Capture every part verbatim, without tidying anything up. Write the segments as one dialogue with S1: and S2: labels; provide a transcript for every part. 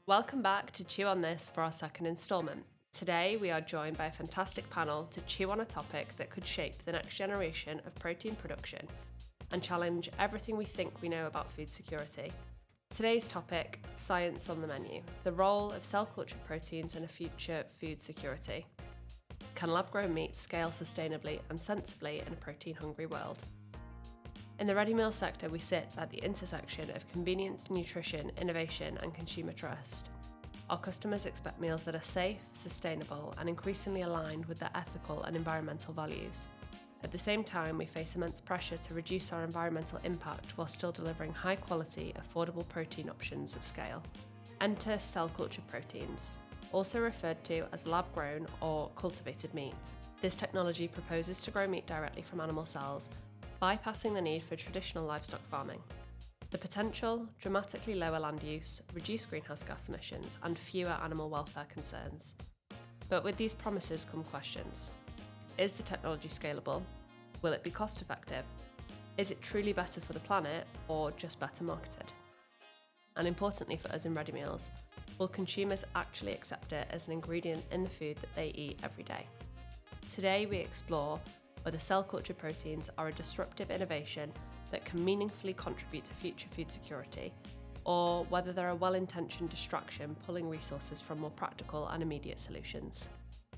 S1: Welcome back to Chew on This for our second instalment. Today we are joined by a fantastic panel to chew on a topic that could shape the next generation of protein production and challenge everything we think we know about food security. Today's topic, science on the menu, the role of cell-cultured proteins in a future food security. Can lab-grown meat scale sustainably and sensibly in a protein-hungry world? In the ready meal sector, we sit at the intersection of convenience, nutrition, innovation, and consumer trust. Our customers expect meals that are safe, sustainable, and increasingly aligned with their ethical and environmental values. At the same time, we face immense pressure to reduce our environmental impact while still delivering high-quality, affordable protein options at scale. Enter cell-cultured proteins, also referred to as lab-grown or cultivated meat. This technology proposes to grow meat directly from animal cells, bypassing the need for traditional livestock farming. The potential, dramatically lower land use, reduced greenhouse gas emissions, and fewer animal welfare concerns. But with these promises come questions. Is the technology scalable? Will it be cost effective? Is it truly better for the planet or just better marketed? And importantly for us in ready meals, will consumers actually accept it as an ingredient in the food that they eat every day? Today we explore whether cell-cultured proteins are a disruptive innovation that can meaningfully contribute to future food security, or whether they're a well-intentioned distraction pulling resources from more practical and immediate solutions.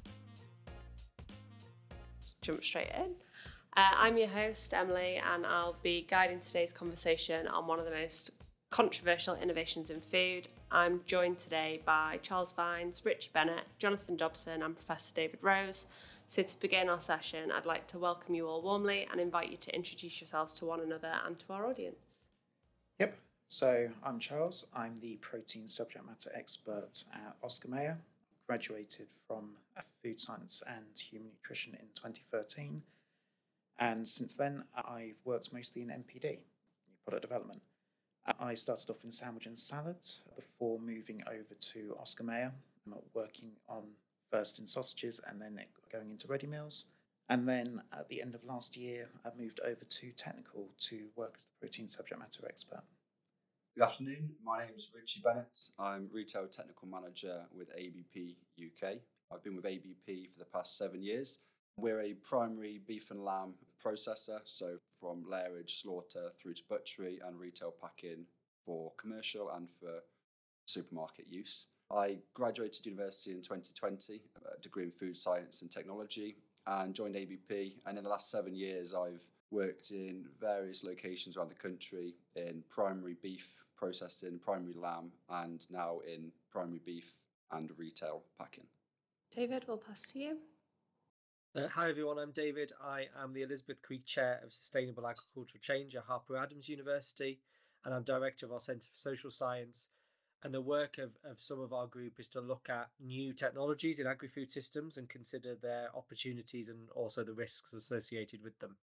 S1: Jump straight in. Uh, I'm your host, Emily, and I'll be guiding today's conversation on one of the most controversial innovations in food. I'm joined today by Charles Vines, Richie Bennett, Jonathan Dobson, and Professor David Rose. So to begin our session, I'd like to welcome you all warmly and invite you to introduce yourselves to one another and to our audience.
S2: Yep, so I'm Charles. I'm the protein subject matter expert at Oscar Mayer. Graduated from food science and human nutrition in twenty thirteen. And since then, I've worked mostly in N P D, new product development. I started off in sandwich and salad before moving over to Oscar Mayer. I'm working on first in sausages and then going into ready meals. And then at the end of last year, I moved over to technical to work as the protein subject matter expert.
S3: Good afternoon. My name is Richie Bennett. I'm Retail Technical Manager with A B P U K. I've been with A B P for the past seven years. We're a primary beef and lamb processor, so from layerage, slaughter through to butchery and retail packing for commercial and for supermarket use. I graduated university in twenty twenty, a degree in food science and technology, and joined A B P. And in the last seven years, I've worked in various locations around the country in primary beef processing, primary lamb, and now in primary beef and retail packing.
S1: David, we'll pass to you.
S4: Uh, hi everyone, I'm David. I am the Elizabeth Creek Chair of Sustainable Agricultural Change at Harper Adams University, and I'm Director of our Centre for Social Science. And the work of, of some of our group is to look at new technologies in agri-food systems and consider their opportunities and also the risks associated with them.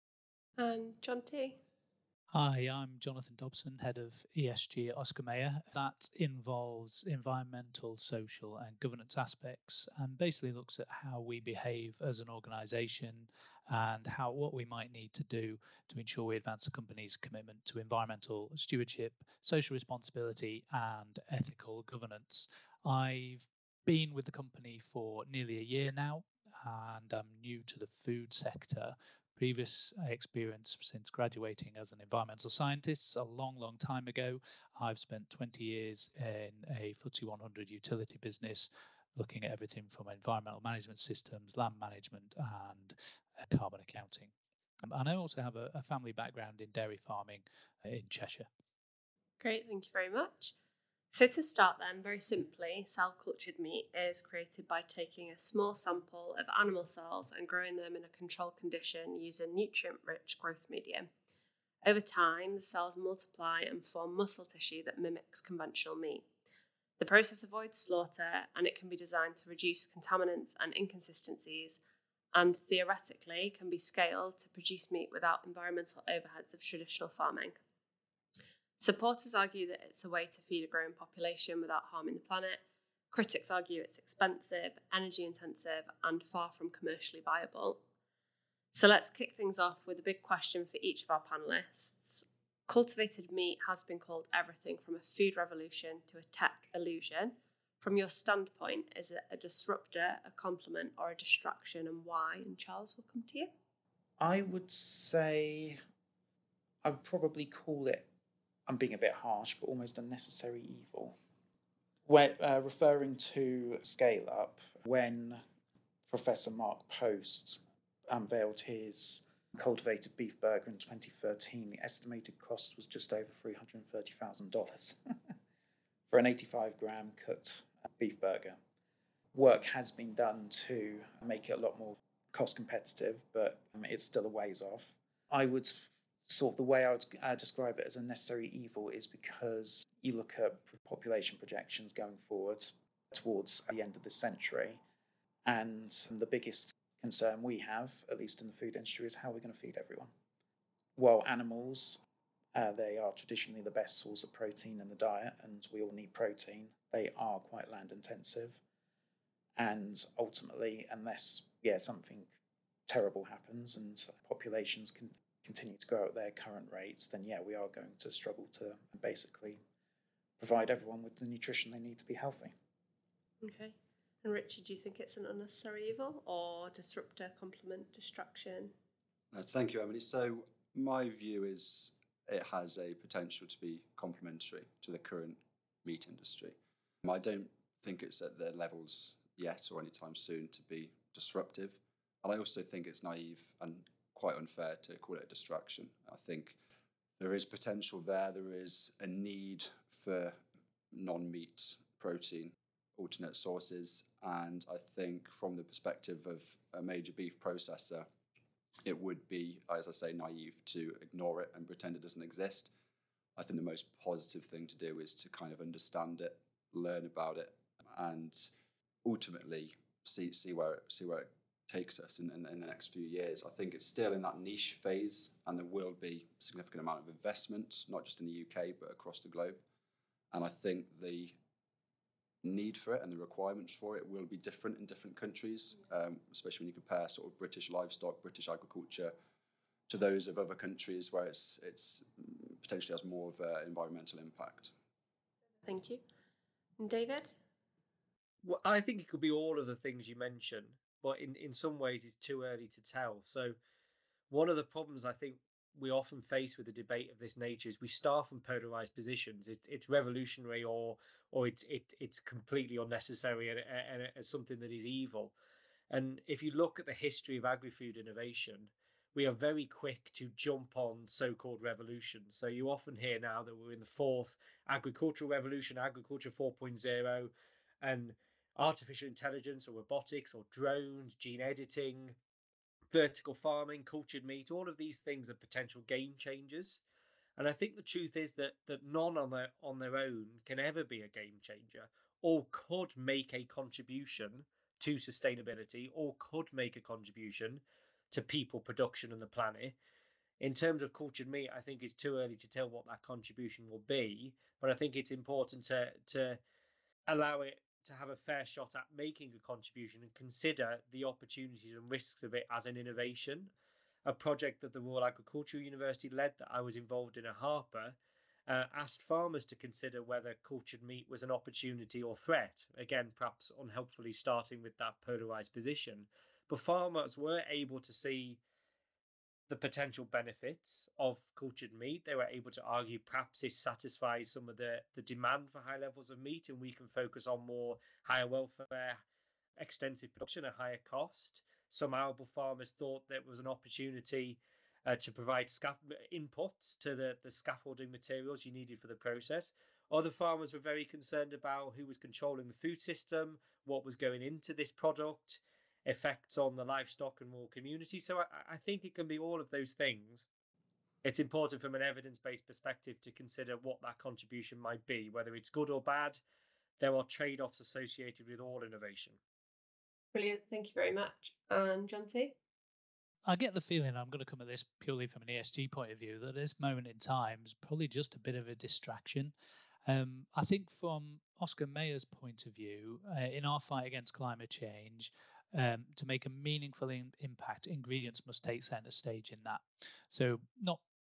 S1: And John T.
S5: Hi, I'm Jonathan Dobson, Head of E S G at Oscar Mayer. That involves environmental, social and governance aspects and basically looks at how we behave as an organisation and how what we might need to do to ensure we advance the company's commitment to environmental stewardship, social responsibility and ethical governance. I've been with the company for nearly a year now and I'm new to the food sector. Previous experience since graduating as an environmental scientist a long, long time ago. I've spent twenty years in a F T S E one hundred utility business, looking at everything from environmental management systems, land management, and uh, carbon accounting. Um, and I also have a, a family background in dairy farming uh, in Cheshire.
S1: Great, thank you very much. So to start then, very simply, cell-cultured meat is created by taking a small sample of animal cells and growing them in a controlled condition using nutrient-rich growth medium. Over time, the cells multiply and form muscle tissue that mimics conventional meat. The process avoids slaughter and it can be designed to reduce contaminants and inconsistencies and theoretically can be scaled to produce meat without environmental overheads of traditional farming. Supporters argue that it's a way to feed a growing population without harming the planet. Critics argue it's expensive, energy intensive, and far from commercially viable. So let's kick things off with a big question for each of our panellists. Cultivated meat has been called everything from a food revolution to a tech illusion. From your standpoint, is it a disruptor, a complement, or a distraction, and why? And Charles, will come to you.
S2: I would say I would probably call it, I'm being a bit harsh, but almost a necessary evil. When, uh, referring to Scale Up, when Professor Mark Post unveiled his cultivated beef burger in twenty thirteen, the estimated cost was just over three hundred thirty thousand dollars for an eighty-five gram cooked beef burger. Work has been done to make it a lot more cost competitive, but um, it's still a ways off. I would sort of, the way I would uh, describe it as a necessary evil is because you look at population projections going forward towards the end of this century, and the biggest concern we have, at least in the food industry, is how we're going to feed everyone. While animals, uh, they are traditionally the best source of protein in the diet, and we all need protein, they are quite land intensive. And ultimately, unless yeah something terrible happens and populations can continue to grow at their current rates, then yeah, we are going to struggle to basically provide everyone with the nutrition they need to be healthy.
S1: Okay. And Richard, do you think it's an unnecessary evil or disruptor, complement, distraction?
S3: Uh, thank you, Emily. So my view is it has a potential to be complementary to the current meat industry. I don't think it's at the levels yet or anytime soon to be disruptive. And I also think it's naive and quite unfair to call it a distraction. I think there is potential there. There is a need for non-meat protein alternate sources, and I think from the perspective of a major beef processor, it would be, as I say, naive to ignore it and pretend it doesn't exist. I think the most positive thing to do is to kind of understand it, learn about it, and ultimately see see where it, see where it takes us in, in, in the next few years. I think it's still in that niche phase, and there will be a significant amount of investment, not just in the U K, but across the globe. And I think the need for it and the requirements for it will be different in different countries, um, especially when you compare sort of British livestock, British agriculture to those of other countries where it's it's potentially has more of an environmental impact.
S1: Thank you. And David?
S4: Well, I think it could be all of the things you mentioned, but in, in some ways it's too early to tell. So one of the problems I think we often face with a debate of this nature is we start from polarized positions. It, it's revolutionary or or it's it, it's completely unnecessary and, and, and something that is evil. And if you look at the history of agri-food innovation, we are very quick to jump on so-called revolutions. So you often hear now that we're in the fourth agricultural revolution, agriculture four point oh, and artificial intelligence or robotics or drones, gene editing, vertical farming, cultured meat, all of these things are potential game changers. And I think the truth is that that none on their on their own can ever be a game changer, or could make a contribution to sustainability, or could make a contribution to people, production, and the planet. In terms of cultured meat, I think it's too early to tell what that contribution will be, but I think it's important to to allow it to have a fair shot at making a contribution and consider the opportunities and risks of it as an innovation. A project that the Royal Agricultural University led that I was involved in at Harper uh, asked farmers to consider whether cultured meat was an opportunity or threat. Again, perhaps unhelpfully starting with that polarized position. But farmers were able to see the potential benefits of cultured meat. They were able to argue perhaps it satisfies some of the, the demand for high levels of meat, and we can focus on more higher welfare, extensive production at higher cost. Some arable farmers thought there was an opportunity uh, to provide sca- inputs to the, the scaffolding materials you needed for the process. Other farmers were very concerned about who was controlling the food system, what was going into this product, effects on the livestock and rural community. So I, I think it can be all of those things. It's important from an evidence-based perspective to consider what that contribution might be, whether it's good or bad. There are trade-offs associated with all innovation.
S1: Brilliant. Thank you very much. And John T?
S5: I get the feeling, I'm going to come at this purely from an E S G point of view, that this moment in time is probably just a bit of a distraction. Um, I think from Oscar Mayer's point of view, uh, in our fight against climate change, um, to make a meaningful in- impact, ingredients must take center stage in that. So not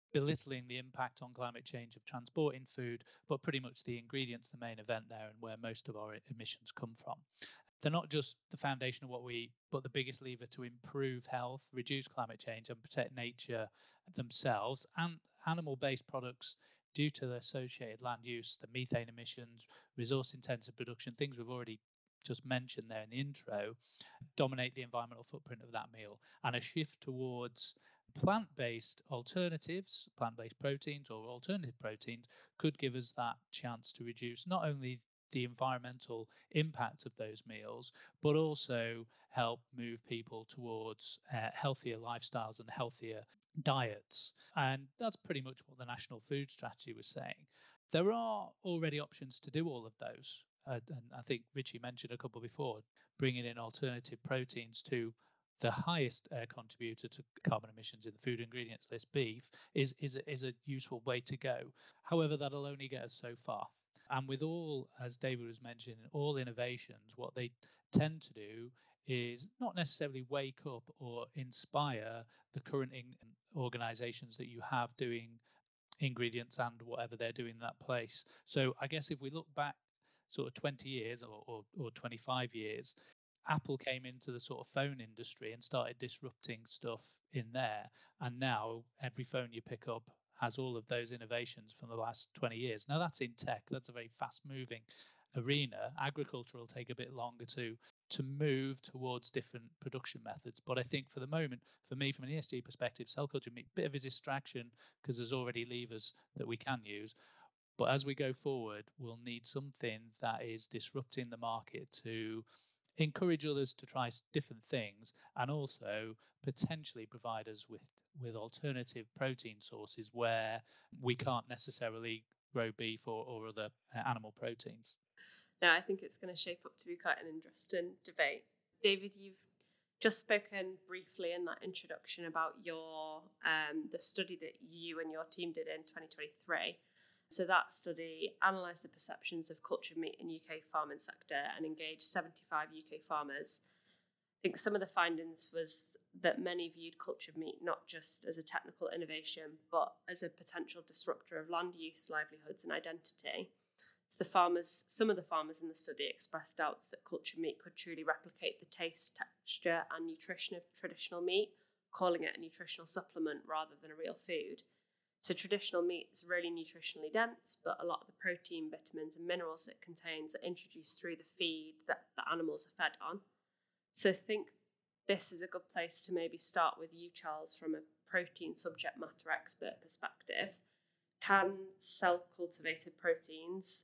S5: belittling the impact on climate change of transporting food, but pretty much the ingredients, the main event there, and where most of our emissions come from. They're not just the foundation of what we eat, but the biggest lever to improve health, reduce climate change, and protect nature themselves. And animal-based products, due to the associated land use, the methane emissions, resource-intensive production, things we've already just mentioned there in the intro, dominate the environmental footprint of that meal. And a shift towards plant-based alternatives, plant-based proteins or alternative proteins, could give us that chance to reduce not only the environmental impact of those meals, but also help move people towards uh, healthier lifestyles and healthier diets. And that's pretty much what the National Food Strategy was saying. There are already options to do all of those. Uh, and I think Richie mentioned a couple before, bringing in alternative proteins to the highest uh, contributor to carbon emissions in the food ingredients list, beef, is, is, is a useful way to go. However, that'll only get us so far. And with all, as David was mentioning, all innovations, what they tend to do is not necessarily wake up or inspire the current in organizations that you have doing ingredients and whatever they're doing in that place. So I guess if we look back sort of twenty years or, or, or twenty-five years, Apple came into the sort of phone industry and started disrupting stuff in there. And now every phone you pick up has all of those innovations from the last twenty years. Now that's in tech, that's a very fast moving arena. Agriculture will take a bit longer to to move towards different production methods. But I think for the moment, for me, from an E S G perspective, cell culture meat, bit of a distraction because there's already levers that we can use. But as we go forward, we'll need something that is disrupting the market to encourage others to try different things and also potentially provide us with, with alternative protein sources where we can't necessarily grow beef or, or other uh, animal proteins.
S1: Now, I think it's going to shape up to be quite an interesting debate. David, you've just spoken briefly in that introduction about your um, the study that you and your team did in twenty twenty-three. So that study analysed the perceptions of cultured meat in U K farming sector and engaged seventy-five U K farmers. I think some of the findings was that many viewed cultured meat not just as a technical innovation, but as a potential disruptor of land use, livelihoods and identity. So the farmers, some of the farmers in the study expressed doubts that cultured meat could truly replicate the taste, texture and nutrition of traditional meat, calling it a nutritional supplement rather than a real food. So traditional meat is really nutritionally dense, but a lot of the protein, vitamins and minerals it contains are introduced through the feed that the animals are fed on. So I think this is a good place to maybe start with you, Charles, from a protein subject matter expert perspective. Can cell-cultivated proteins,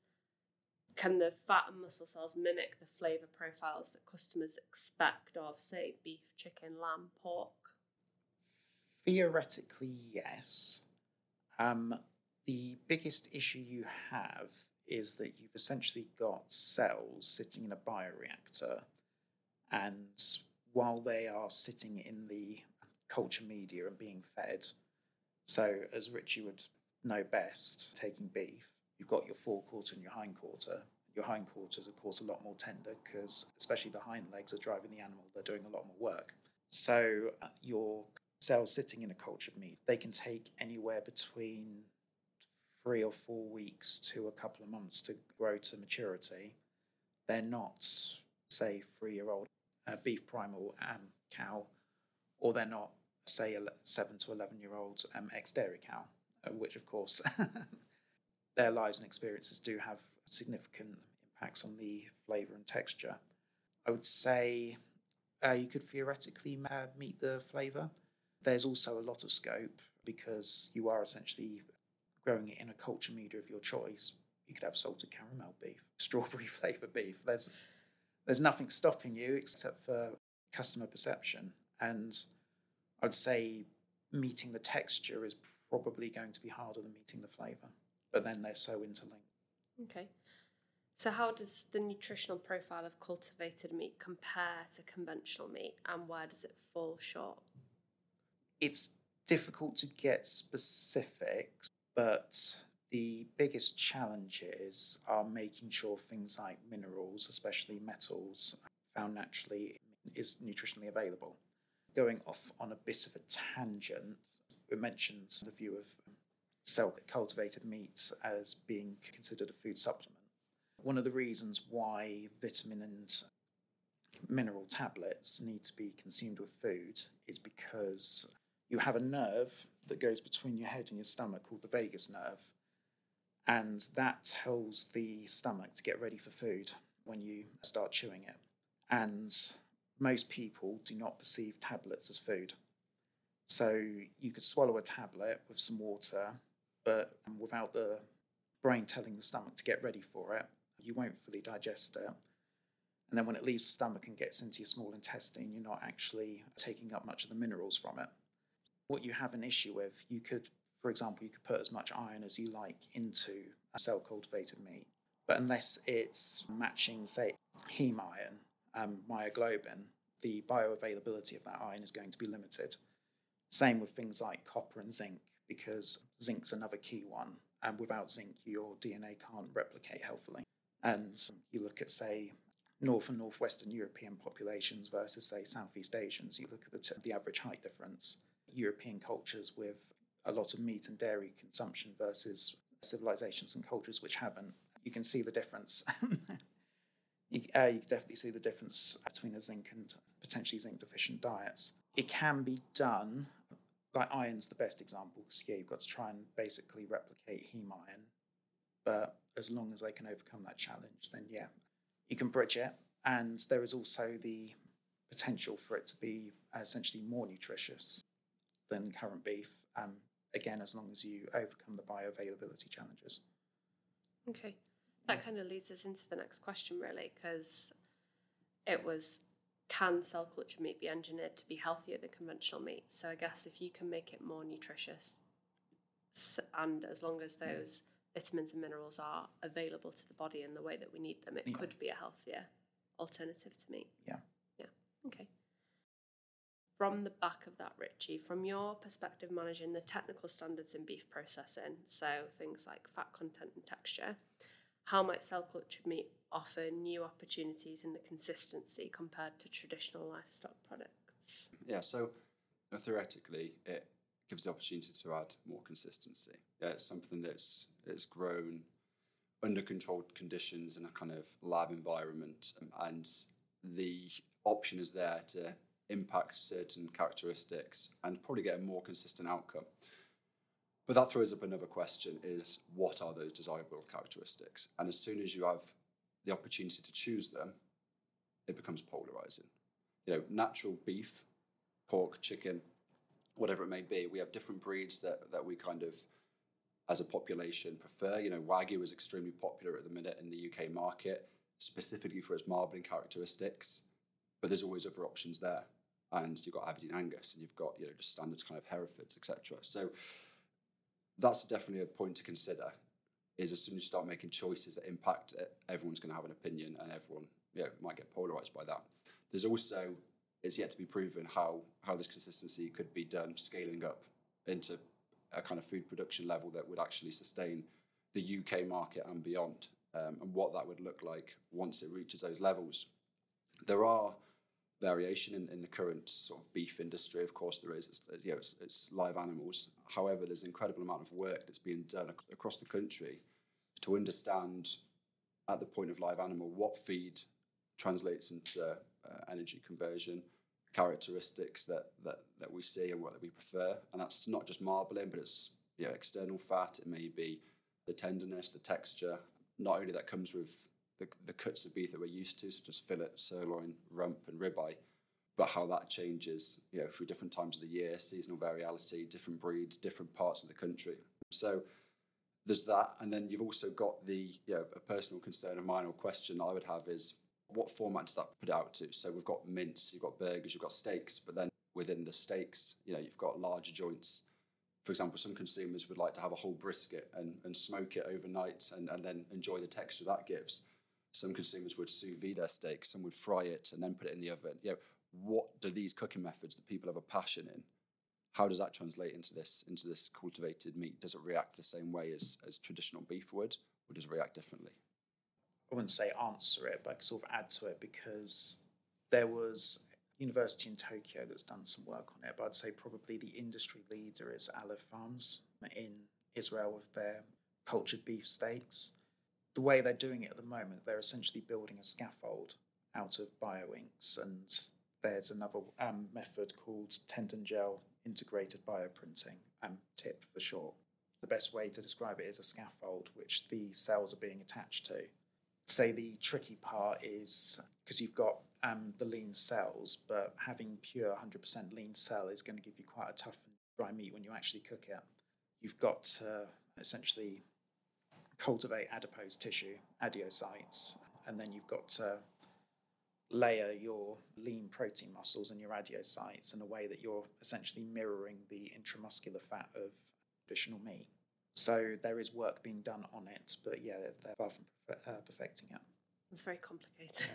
S1: can the fat and muscle cells mimic the flavour profiles that customers expect of, say, beef, chicken, lamb, pork?
S2: Theoretically, yes. Um, the biggest issue you have is that you've essentially got cells sitting in a bioreactor, and while they are sitting in the culture media and being fed, so as Richie would know best, taking beef, you've got your forequarter and your hindquarter. Your hindquarter is, of course, a lot more tender because especially the hind legs are driving the animal. They're doing a lot more work. So uh, your cells sitting in a cultured meat, they can take anywhere between three or four weeks to a couple of months to grow to maturity. They're not, say, three-year-old uh, beef primal um, cow, or they're not, say, a seven to eleven-year-old um, ex-dairy cow, uh, which, of course, their lives and experiences do have significant impacts on the flavour and texture. I would say uh, you could theoretically uh, meet the flavour. There's also a lot of scope because you are essentially growing it in a culture media of your choice. You could have salted caramel beef, strawberry flavour beef. There's there's nothing stopping you except for customer perception. And I'd say meeting the texture is probably going to be harder than meeting the flavour. But then they're so interlinked.
S1: Okay. So how does the nutritional profile of cultivated meat compare to conventional meat, and where does it fall short?
S2: It's difficult to get specifics, but the biggest challenges are making sure things like minerals, especially metals, found naturally, is nutritionally available. Going off on a bit of a tangent, we mentioned the view of cell cultivated meat as being considered a food supplement. One of the reasons why vitamin and mineral tablets need to be consumed with food is because you have a nerve that goes between your head and your stomach called the vagus nerve, and that tells the stomach to get ready for food when you start chewing it. And most people do not perceive tablets as food. So you could swallow a tablet with some water, but without the brain telling the stomach to get ready for it, you won't fully digest it. And then when it leaves the stomach and gets into your small intestine, you're not actually taking up much of the minerals from it. What you have an issue with, you could, for example, you could put as much iron as you like into a cell-cultivated meat, but unless it's matching, say, heme iron, um, myoglobin, the bioavailability of that iron is going to be limited. Same with things like copper and zinc, because zinc's another key one, and without zinc, your D N A can't replicate healthily. And you look at, say, North and Northwestern European populations versus, say, Southeast Asians, you look at the, t- the average height difference. European cultures with a lot of meat and dairy consumption versus civilizations and cultures which haven't, you can see the difference. you, uh, you can definitely see the difference between a zinc and potentially zinc deficient diets. It can be done, like iron's the best example, because yeah, you've got to try and basically replicate heme iron, but as long as they can overcome that challenge, then yeah, you can bridge it. And there is also the potential for it to be essentially more nutritious than current beef, um, again, as long as you overcome the bioavailability challenges.
S1: Okay. That kind of leads us into the next question, really, because it was, can cell culture meat be engineered to be healthier than conventional meat? So I guess if you can make it more nutritious, and as long as those vitamins and minerals are available to the body in the way that we need them, it yeah. could be a healthier alternative to meat.
S2: Yeah.
S1: Yeah. Okay. From the back of that, Richie, from your perspective managing the technical standards in beef processing, so things like fat content and texture, how might cell-cultured meat offer new opportunities in the consistency compared to traditional livestock products?
S3: Yeah, so uh, theoretically, it gives the opportunity to add more consistency. Yeah, it's something that's it's grown under controlled conditions in a kind of lab environment, and the option is there to impact certain characteristics and probably get a more consistent outcome. But that throws up another question, is what are those desirable characteristics? And as soon as you have the opportunity to choose them, it becomes polarizing. You know, natural beef, pork, chicken, whatever it may be, we have different breeds that, that we kind of, as a population, prefer. You know, Wagyu is extremely popular at the minute in the U K market, specifically for its marbling characteristics, but there's always other options there. And you've got Aberdeen Angus, and you've got, you know, just standard kind of Herefords, et cetera. So that's definitely a point to consider, is as soon as you start making choices that impact it, everyone's going to have an opinion, and everyone, you know, might get polarized by that. There's also, it's yet to be proven how, how this consistency could be done, scaling up into a kind of food production level that would actually sustain the U K market and beyond, um, and what that would look like once it reaches those levels. There are variation in, in the current sort of beef industry. Of course there is. It's, you know, it's, it's live animals. However, there's an incredible amount of work that's being done ac- across the country to understand at the point of live animal what feed translates into uh, energy conversion, characteristics that, that that we see and what that we prefer. And that's not just marbling, but it's, you know, external fat. It may be the tenderness, the texture. Not only that comes with the, the cuts of beef that we're used to, such as fillet, sirloin, rump and ribeye, but how that changes, you know, through different times of the year, seasonal variability, different breeds, different parts of the country. So there's that. And then you've also got the, you know, a personal concern of mine or question I would have is, what format does that put it out to? So we've got mince, you've got burgers, you've got steaks, but then within the steaks, you know, you've got larger joints. For example, some consumers would like to have a whole brisket and, and smoke it overnight and, and then enjoy the texture that gives. Some consumers would sous vide their steak, some would fry it and then put it in the oven. You know, what do these cooking methods that people have a passion in, how does that translate into this into this cultivated meat? Does it react the same way as, as traditional beef would, or does it react differently?
S2: I wouldn't say answer it, but I could sort of add to it, because there was a university in Tokyo that's done some work on it, but I'd say probably the industry leader is Aleph Farms in Israel with their cultured beef steaks. The way they're doing it at the moment, they're essentially building a scaffold out of bioinks, and there's another um, method called tendon gel integrated bioprinting, um, TIP for short. The best way to describe it is a scaffold which the cells are being attached to. Say the tricky part is because you've got um, the lean cells, but having pure one hundred percent lean cell is going to give you quite a tough and dry meat when you actually cook it. You've got to essentially cultivate adipose tissue, adipocytes, and then you've got to layer your lean protein muscles and your adipocytes in a way that you're essentially mirroring the intramuscular fat of traditional meat. So there is work being done on it, but yeah, they're far from uh, perfecting it.
S1: It's very complicated.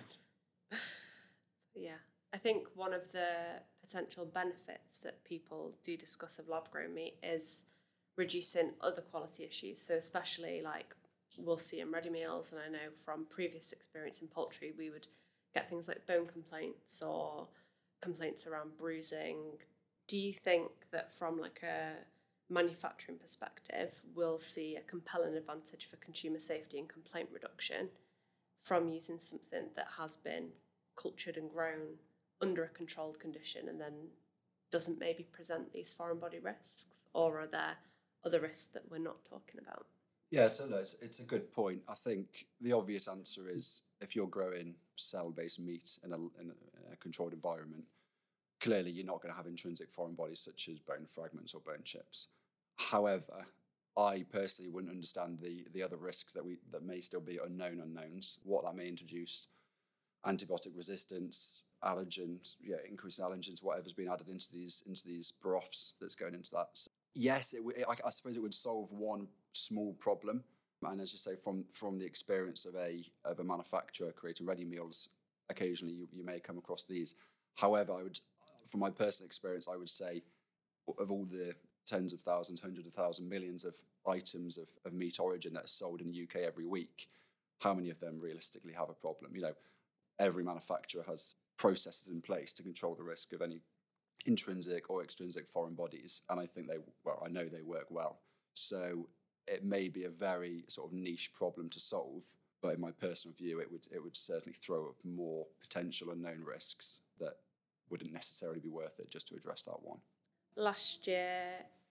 S1: Yeah, I think one of the potential benefits that people do discuss of lab-grown meat is reducing other quality issues. So especially like we'll see in ready meals, and I know from previous experience in poultry, we would get things like bone complaints or complaints around bruising. Do you think that from like a manufacturing perspective, we'll see a compelling advantage for consumer safety and complaint reduction from using something that has been cultured and grown under a controlled condition and then doesn't maybe present these foreign body risks? Or are there other risks that we're not talking about?
S3: Yeah, so no, it's, it's a good point. I think the obvious answer is if you're growing cell-based meat in a, in a controlled environment, clearly you're not going to have intrinsic foreign bodies such as bone fragments or bone chips. However, I personally wouldn't understand the the other risks that we that may still be unknown unknowns, what that may introduce, antibiotic resistance, allergens, yeah, increasing allergens, whatever's been added into these into these broths that's going into that. So yes, it, it, I, I suppose it would solve one small problem, and as you say, from from the experience of a of a manufacturer creating ready meals, occasionally you, you may come across these. However, I would, from my personal experience, I would say of all the tens of thousands, hundreds of thousands, millions of items of, of meat origin that are sold in the U K every week, how many of them realistically have a problem? You know, every manufacturer has processes in place to control the risk of any intrinsic or extrinsic foreign bodies, and I think they, well, I know they work well. So it may be a very sort of niche problem to solve, but in my personal view, it would it would certainly throw up more potential unknown risks that wouldn't necessarily be worth it just to address that one.
S1: Last year,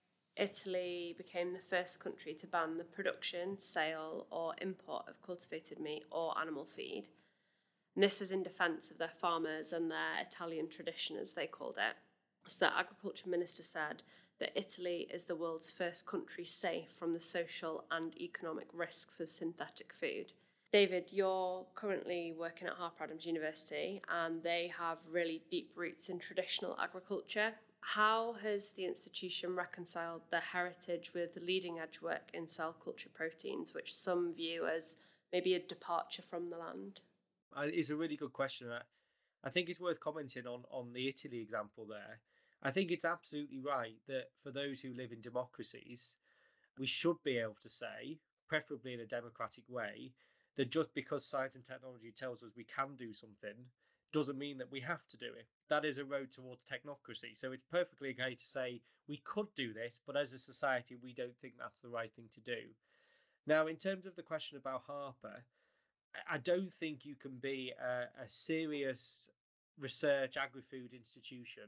S1: Italy became the first country to ban the production, sale, or import of cultivated meat or animal feed. And this was in defence of their farmers and their Italian tradition, as they called it. So the agriculture minister said that Italy is the world's first country safe from the social and economic risks of synthetic food. David, you're currently working at Harper Adams University, and they have really deep roots in traditional agriculture. How has the institution reconciled their heritage with leading edge work in cell culture proteins, which some view as maybe a departure from the land?
S4: It's a really good question. I think it's worth commenting on, on the Italy example there. I think it's absolutely right that for those who live in democracies, we should be able to say, preferably in a democratic way, that just because science and technology tells us we can do something doesn't mean that we have to do it. That is a road towards technocracy. So it's perfectly okay to say we could do this, but as a society, we don't think that's the right thing to do. Now, in terms of the question about Harper, I don't think you can be a, a serious research agri-food institution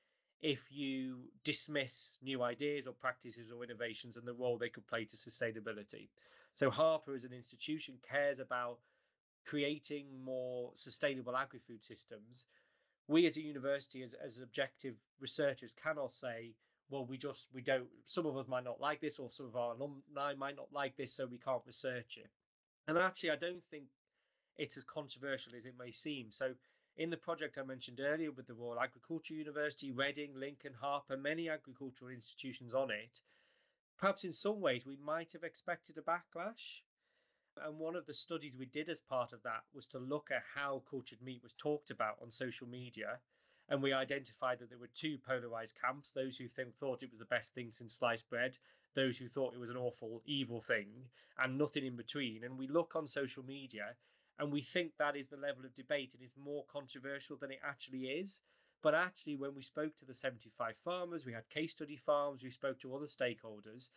S4: if you dismiss new ideas or practices or innovations and the role they could play to sustainability. So Harper as an institution cares about creating more sustainable agri-food systems. We as a university, as, as objective researchers, cannot say, well, we just, we don't, some of us might not like this, or some of our alumni might not like this, so we can't research it. And actually, I don't think it's as controversial as it may seem. So in the project I mentioned earlier with the Royal Agricultural University, Reading, Lincoln, Harper, many agricultural institutions on it, perhaps in some ways we might have expected a backlash. And one of the studies we did as part of that was to look at how cultured meat was talked about on social media. And we identified that there were two polarized camps, those who think, thought it was the best thing since sliced bread, those who thought it was an awful, evil thing, and nothing in between. And we look on social media and we think that is the level of debate. It is more controversial than it actually is. But actually, when we spoke to the seventy-five farmers, we had case study farms, we spoke to other stakeholders,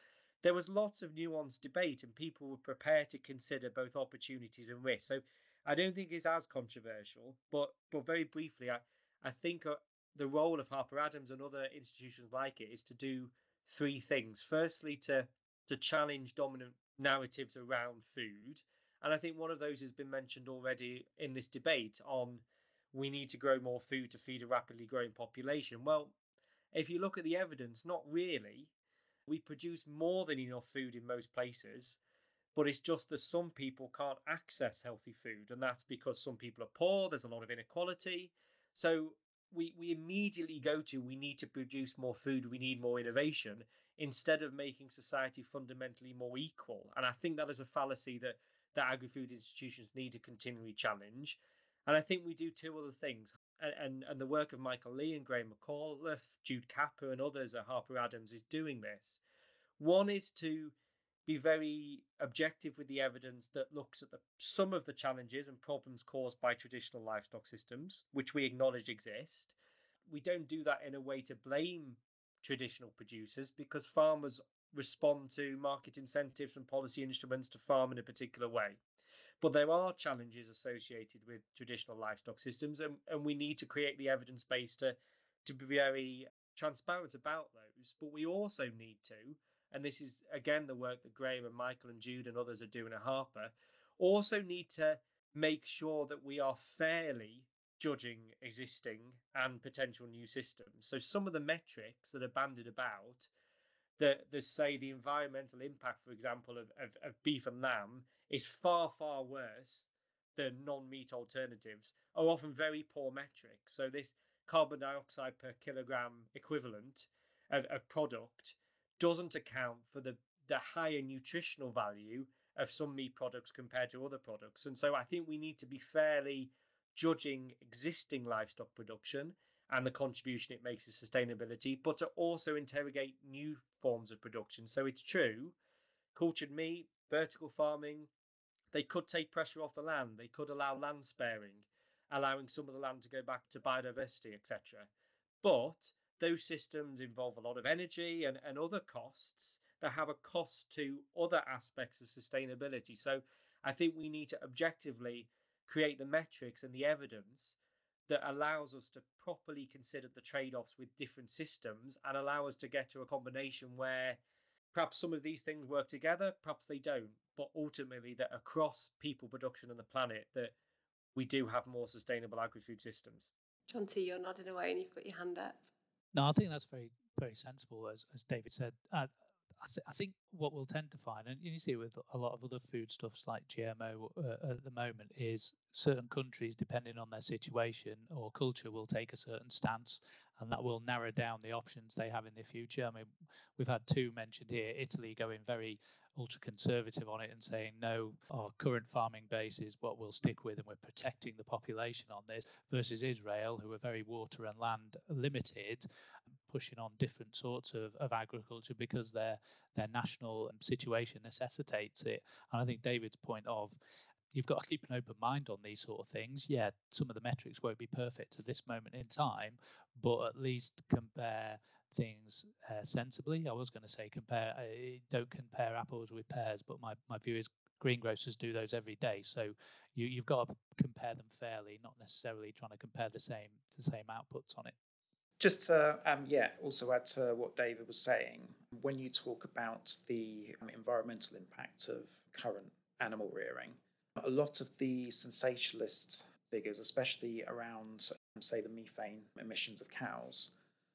S4: there was lots of nuanced debate and people were prepared to consider both opportunities and risks. So I don't think it's as controversial, but but very briefly, I, I think uh, the role of Harper Adams and other institutions like it is to do three things. Firstly, to to challenge dominant narratives around food. And I think one of those has been mentioned already in this debate on we need to grow more food to feed a rapidly growing population. Well, if you look at the evidence, not really. We produce more than enough food in most places, but it's just that some people can't access healthy food. And that's because some people are poor, there's a lot of inequality. So we, we immediately go to, we need to produce more food, we need more innovation, instead of making society fundamentally more equal. And I think that is a fallacy that, that agri-food institutions need to continually challenge. And I think we do two other things. And, and, and the work of Michael Lee and Graham McAuliffe, Jude Capper and others at Harper Adams is doing this. One is to be very objective with the evidence that looks at the, some of the challenges and problems caused by traditional livestock systems, which we acknowledge exist. We don't do that in a way to blame traditional producers because farmers respond to market incentives and policy instruments to farm in a particular way. But there are challenges associated with traditional livestock systems, and, and we need to create the evidence base to, to be very transparent about those. But we also need to, and this is, again, the work that Graham and Michael and Jude and others are doing at Harper, also need to make sure that we are fairly judging existing and potential new systems. So some of the metrics that are bandied about, that, that say the environmental impact, for example, of, of, of beef and lamb is far, far worse than non-meat alternatives, are often very poor metrics. So this carbon dioxide per kilogram equivalent of, of product doesn't account for the, the higher nutritional value of some meat products compared to other products. And so I think we need to be fairly judging existing livestock production and the contribution it makes to sustainability, but to also interrogate new forms of production. So it's true, cultured meat, vertical farming, they could take pressure off the land. They could allow land sparing, allowing some of the land to go back to biodiversity, et cetera. But those systems involve a lot of energy and, and other costs that have a cost to other aspects of sustainability. So I think we need to objectively create the metrics and the evidence that allows us to properly consider the trade-offs with different systems and allow us to get to a combination where perhaps some of these things work together, perhaps they don't, but ultimately that across people, production and the planet, that we do have more sustainable agri-food systems.
S1: John T, you're nodding away and you've got your hand up.
S5: No, I think that's very, very sensible, as, as David said. Uh, I, th- I think what we'll tend to find, and you see it with a lot of other foodstuffs like G M O uh, at the moment, is certain countries, depending on their situation or culture, will take a certain stance, and that will narrow down the options they have in the future. I mean, we've had two mentioned here, Italy going very ultra conservative on it and saying, no, our current farming base is what we'll stick with and we're protecting the population on this, versus Israel, who are very water and land limited, pushing on different sorts of, of agriculture because their their national situation necessitates it. And I think David's point of you've got to keep an open mind on these sort of things. Yeah, some of the metrics won't be perfect at this moment in time, but at least compare things uh, sensibly. I was going to say compare, uh, don't compare apples with pears, but my, my view is greengrocers do those every day. So you, you've got to compare them fairly, not necessarily trying to compare the same the same outputs on it.
S2: Just to, um, yeah, also add to what David was saying, when you talk about the um, environmental impact of current animal rearing, a lot of the sensationalist figures, especially around, um, say, the methane emissions of cows,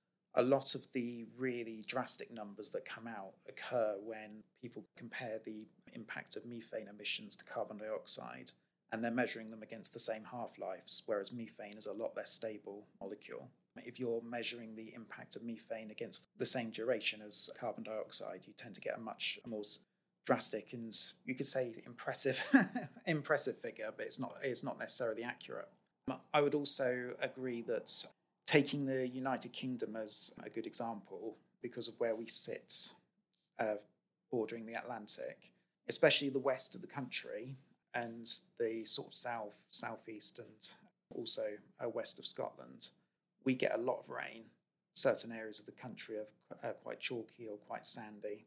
S2: a lot of the really drastic numbers that come out occur when people compare the impact of methane emissions to carbon dioxide, and they're measuring them against the same half-lives, whereas methane is a lot less stable molecule. If you're measuring the impact of methane against the same duration as carbon dioxide, you tend to get a much more drastic and, you could say, impressive impressive figure, but it's not it's not necessarily accurate. I would also agree that taking the United Kingdom as a good example, because of where we sit uh, bordering the Atlantic, especially the west of the country and the sort of south, southeast and also uh, west of Scotland, we get a lot of rain. Certain areas of the country are uh, quite chalky or quite sandy.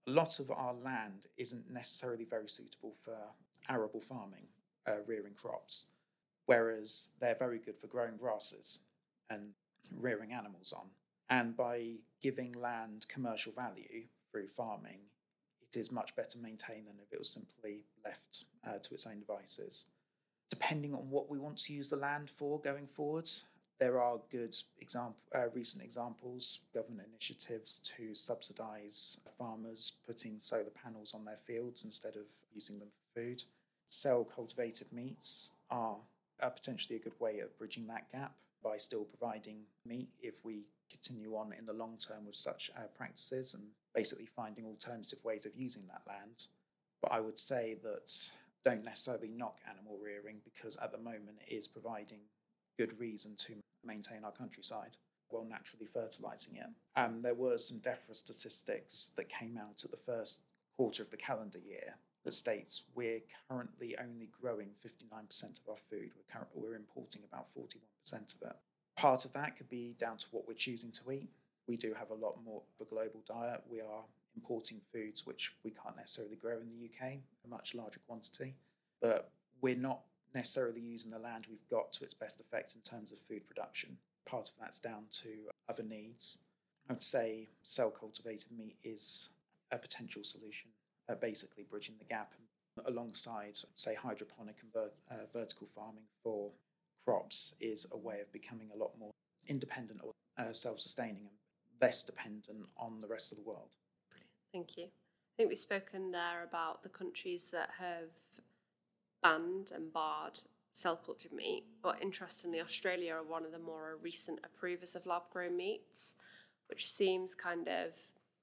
S2: A lot of our land isn't necessarily very suitable for arable farming, uh, rearing crops, whereas they're very good for growing grasses and rearing animals on. And by giving land commercial value through farming, it is much better maintained than if it was simply left uh, to its own devices. Depending on what we want to use the land for going forward, there are good example, uh, recent examples, government initiatives to subsidise farmers putting solar panels on their fields instead of using them for food. Cell cultivated meats are uh, potentially a good way of bridging that gap by still providing meat if we continue on in the long term with such uh, practices and basically finding alternative ways of using that land. But I would say that don't necessarily knock animal rearing, because at the moment it is providing good reason to maintain our countryside while naturally fertilising it. Um, there were some DEFRA statistics that came out at the first quarter of the calendar year that states we're currently only growing fifty-nine percent of our food. We're, current, we're importing about forty-one percent of it. Part of that could be down to what we're choosing to eat. We do have a lot more of a global diet. We are importing foods which we can't necessarily grow in the U K, a much larger quantity, but we're not necessarily using the land we've got to its best effect in terms of food production. Part of that's down to other needs. I would say cell-cultivated meat is a potential solution, uh, basically bridging the gap alongside, say, hydroponic and ver- uh, vertical farming for crops is a way of becoming a lot more independent or uh, self-sustaining and less dependent on the rest of the world.
S1: Thank you. I think we've spoken there about the countries that have banned and barred cell-cultured meat, but interestingly, Australia are one of the more recent approvers of lab-grown meats, which seems kind of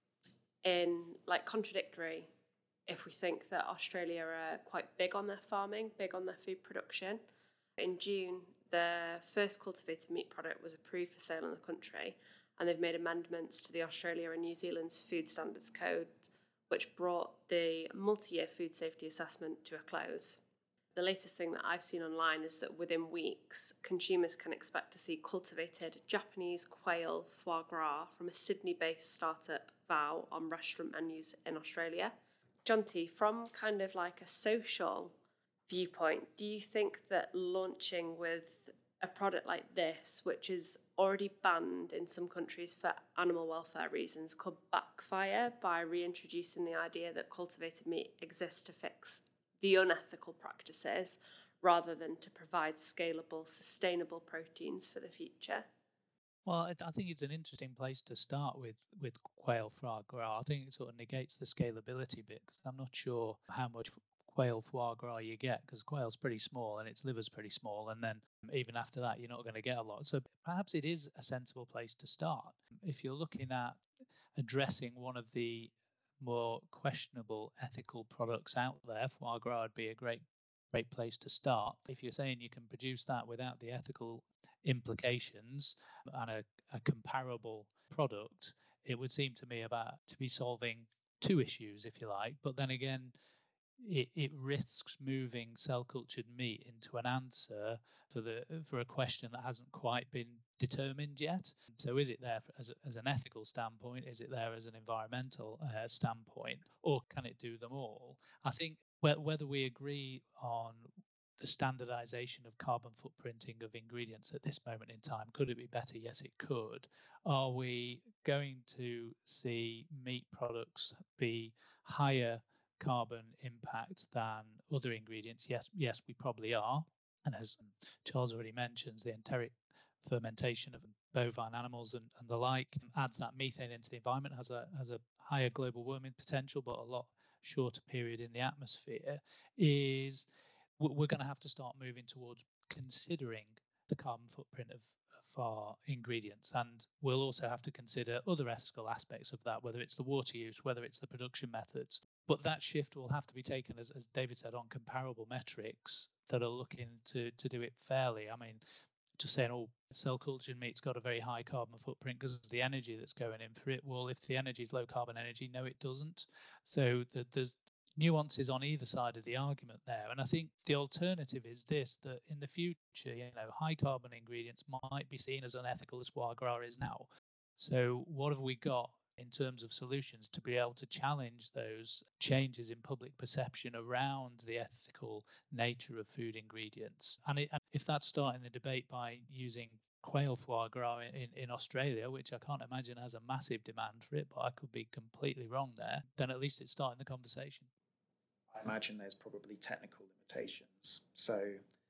S1: in like contradictory if we think that Australia are quite big on their farming, big on their food production. In June, the first cultivated meat product was approved for sale in the country, and they've made amendments to the Australia and New Zealand's Food Standards Code, which brought the multi-year food safety assessment to a close. The latest thing that I've seen online is that within weeks, consumers can expect to see cultivated Japanese quail foie gras from a Sydney-based startup, Vow, on restaurant menus in Australia. Jonty, from kind of like a social viewpoint, do you think that launching with a product like this, which is already banned in some countries for animal welfare reasons, could backfire by reintroducing the idea that cultivated meat exists to fix the unethical practices rather than to provide scalable, sustainable proteins for the future?
S5: Well, I, I think it's an interesting place to start with with quail foie gras. I think it sort of negates the scalability bit, because I'm not sure how much quail foie gras you get, because quail's pretty small and its liver's pretty small, and then even after that you're not going to get a lot. So perhaps it is a sensible place to start. If you're looking at addressing one of the more questionable ethical products out there, foie gras would be a great great place to start. If you're saying you can produce that without the ethical implications and a, a comparable product, it would seem to me about to be solving two issues, if you like. But then again, it, it risks moving cell cultured meat into an answer for the for a question that hasn't quite been determined yet. So is it there as, a, as an ethical standpoint? Is it there as an environmental uh, standpoint? Or can it do them all? I think wh- whether we agree on the standardization of carbon footprinting of ingredients at this moment in time, could it be better? Yes, it could. Are we going to see meat products be higher carbon impact than other ingredients? Yes, yes, we probably are. And as Charles already mentions, the enteric fermentation of bovine animals and, and the like adds that methane into the environment, has a has a higher global warming potential, but a lot shorter period in the atmosphere. Is we're going to have to start moving towards considering the carbon footprint of, of our ingredients, and we'll also have to consider other ethical aspects of that, whether it's the water use, whether it's the production methods. But that shift will have to be taken, as, as David said, on comparable metrics that are looking to to do it fairly. I mean, just saying, oh, cell cultured meat's got a very high carbon footprint because of the energy that's going in for it. Well, if the energy is low carbon energy, no, it doesn't. So the, there's nuances on either side of the argument there. And I think the alternative is this, that in the future, you know, high carbon ingredients might be seen as unethical as foie gras is now. So what have we got in terms of solutions to be able to challenge those changes in public perception around the ethical nature of food ingredients. And, it, and if that's starting the debate by using quail foie gras in, in Australia, which I can't imagine has a massive demand for it, but I could be completely wrong there, then at least it's starting the conversation.
S2: I imagine there's probably technical limitations. So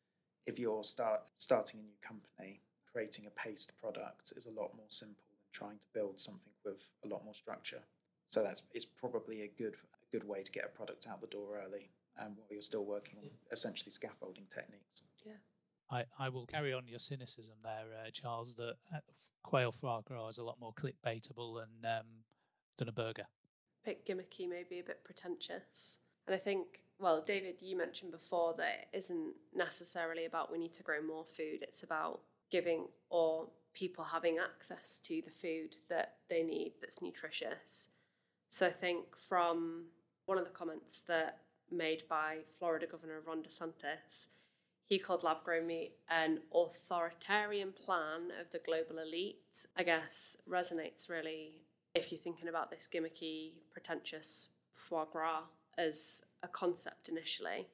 S2: if you're start starting a new company, creating a paste product is a lot more simple than trying to build something with a lot more structure. So that's it's probably a good a good way to get a product out the door early, um, while you're still working on essentially scaffolding techniques.
S1: Yeah.
S5: I, I will carry on your cynicism there, uh, Charles, that uh, quail foie gras is a lot more clickbaitable than, um, than a burger.
S1: A bit gimmicky, maybe a bit pretentious. And I think, well, David, you mentioned before that it isn't necessarily about we need to grow more food. It's about giving or people having access to the food that they need that's nutritious. So I think from one of the comments that made by Florida Governor Ron DeSantis, he called lab-grown meat an authoritarian plan of the global elite. I guess resonates really if you're thinking about this gimmicky, pretentious foie gras as a concept initially.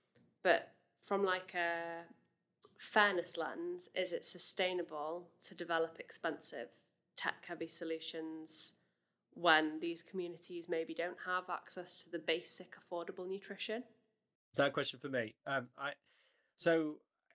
S1: But from like a fairness lens, is it sustainable to develop expensive, tech-heavy solutions when these communities maybe don't have access to the basic, affordable nutrition?
S4: Is that a question for me? Um, I so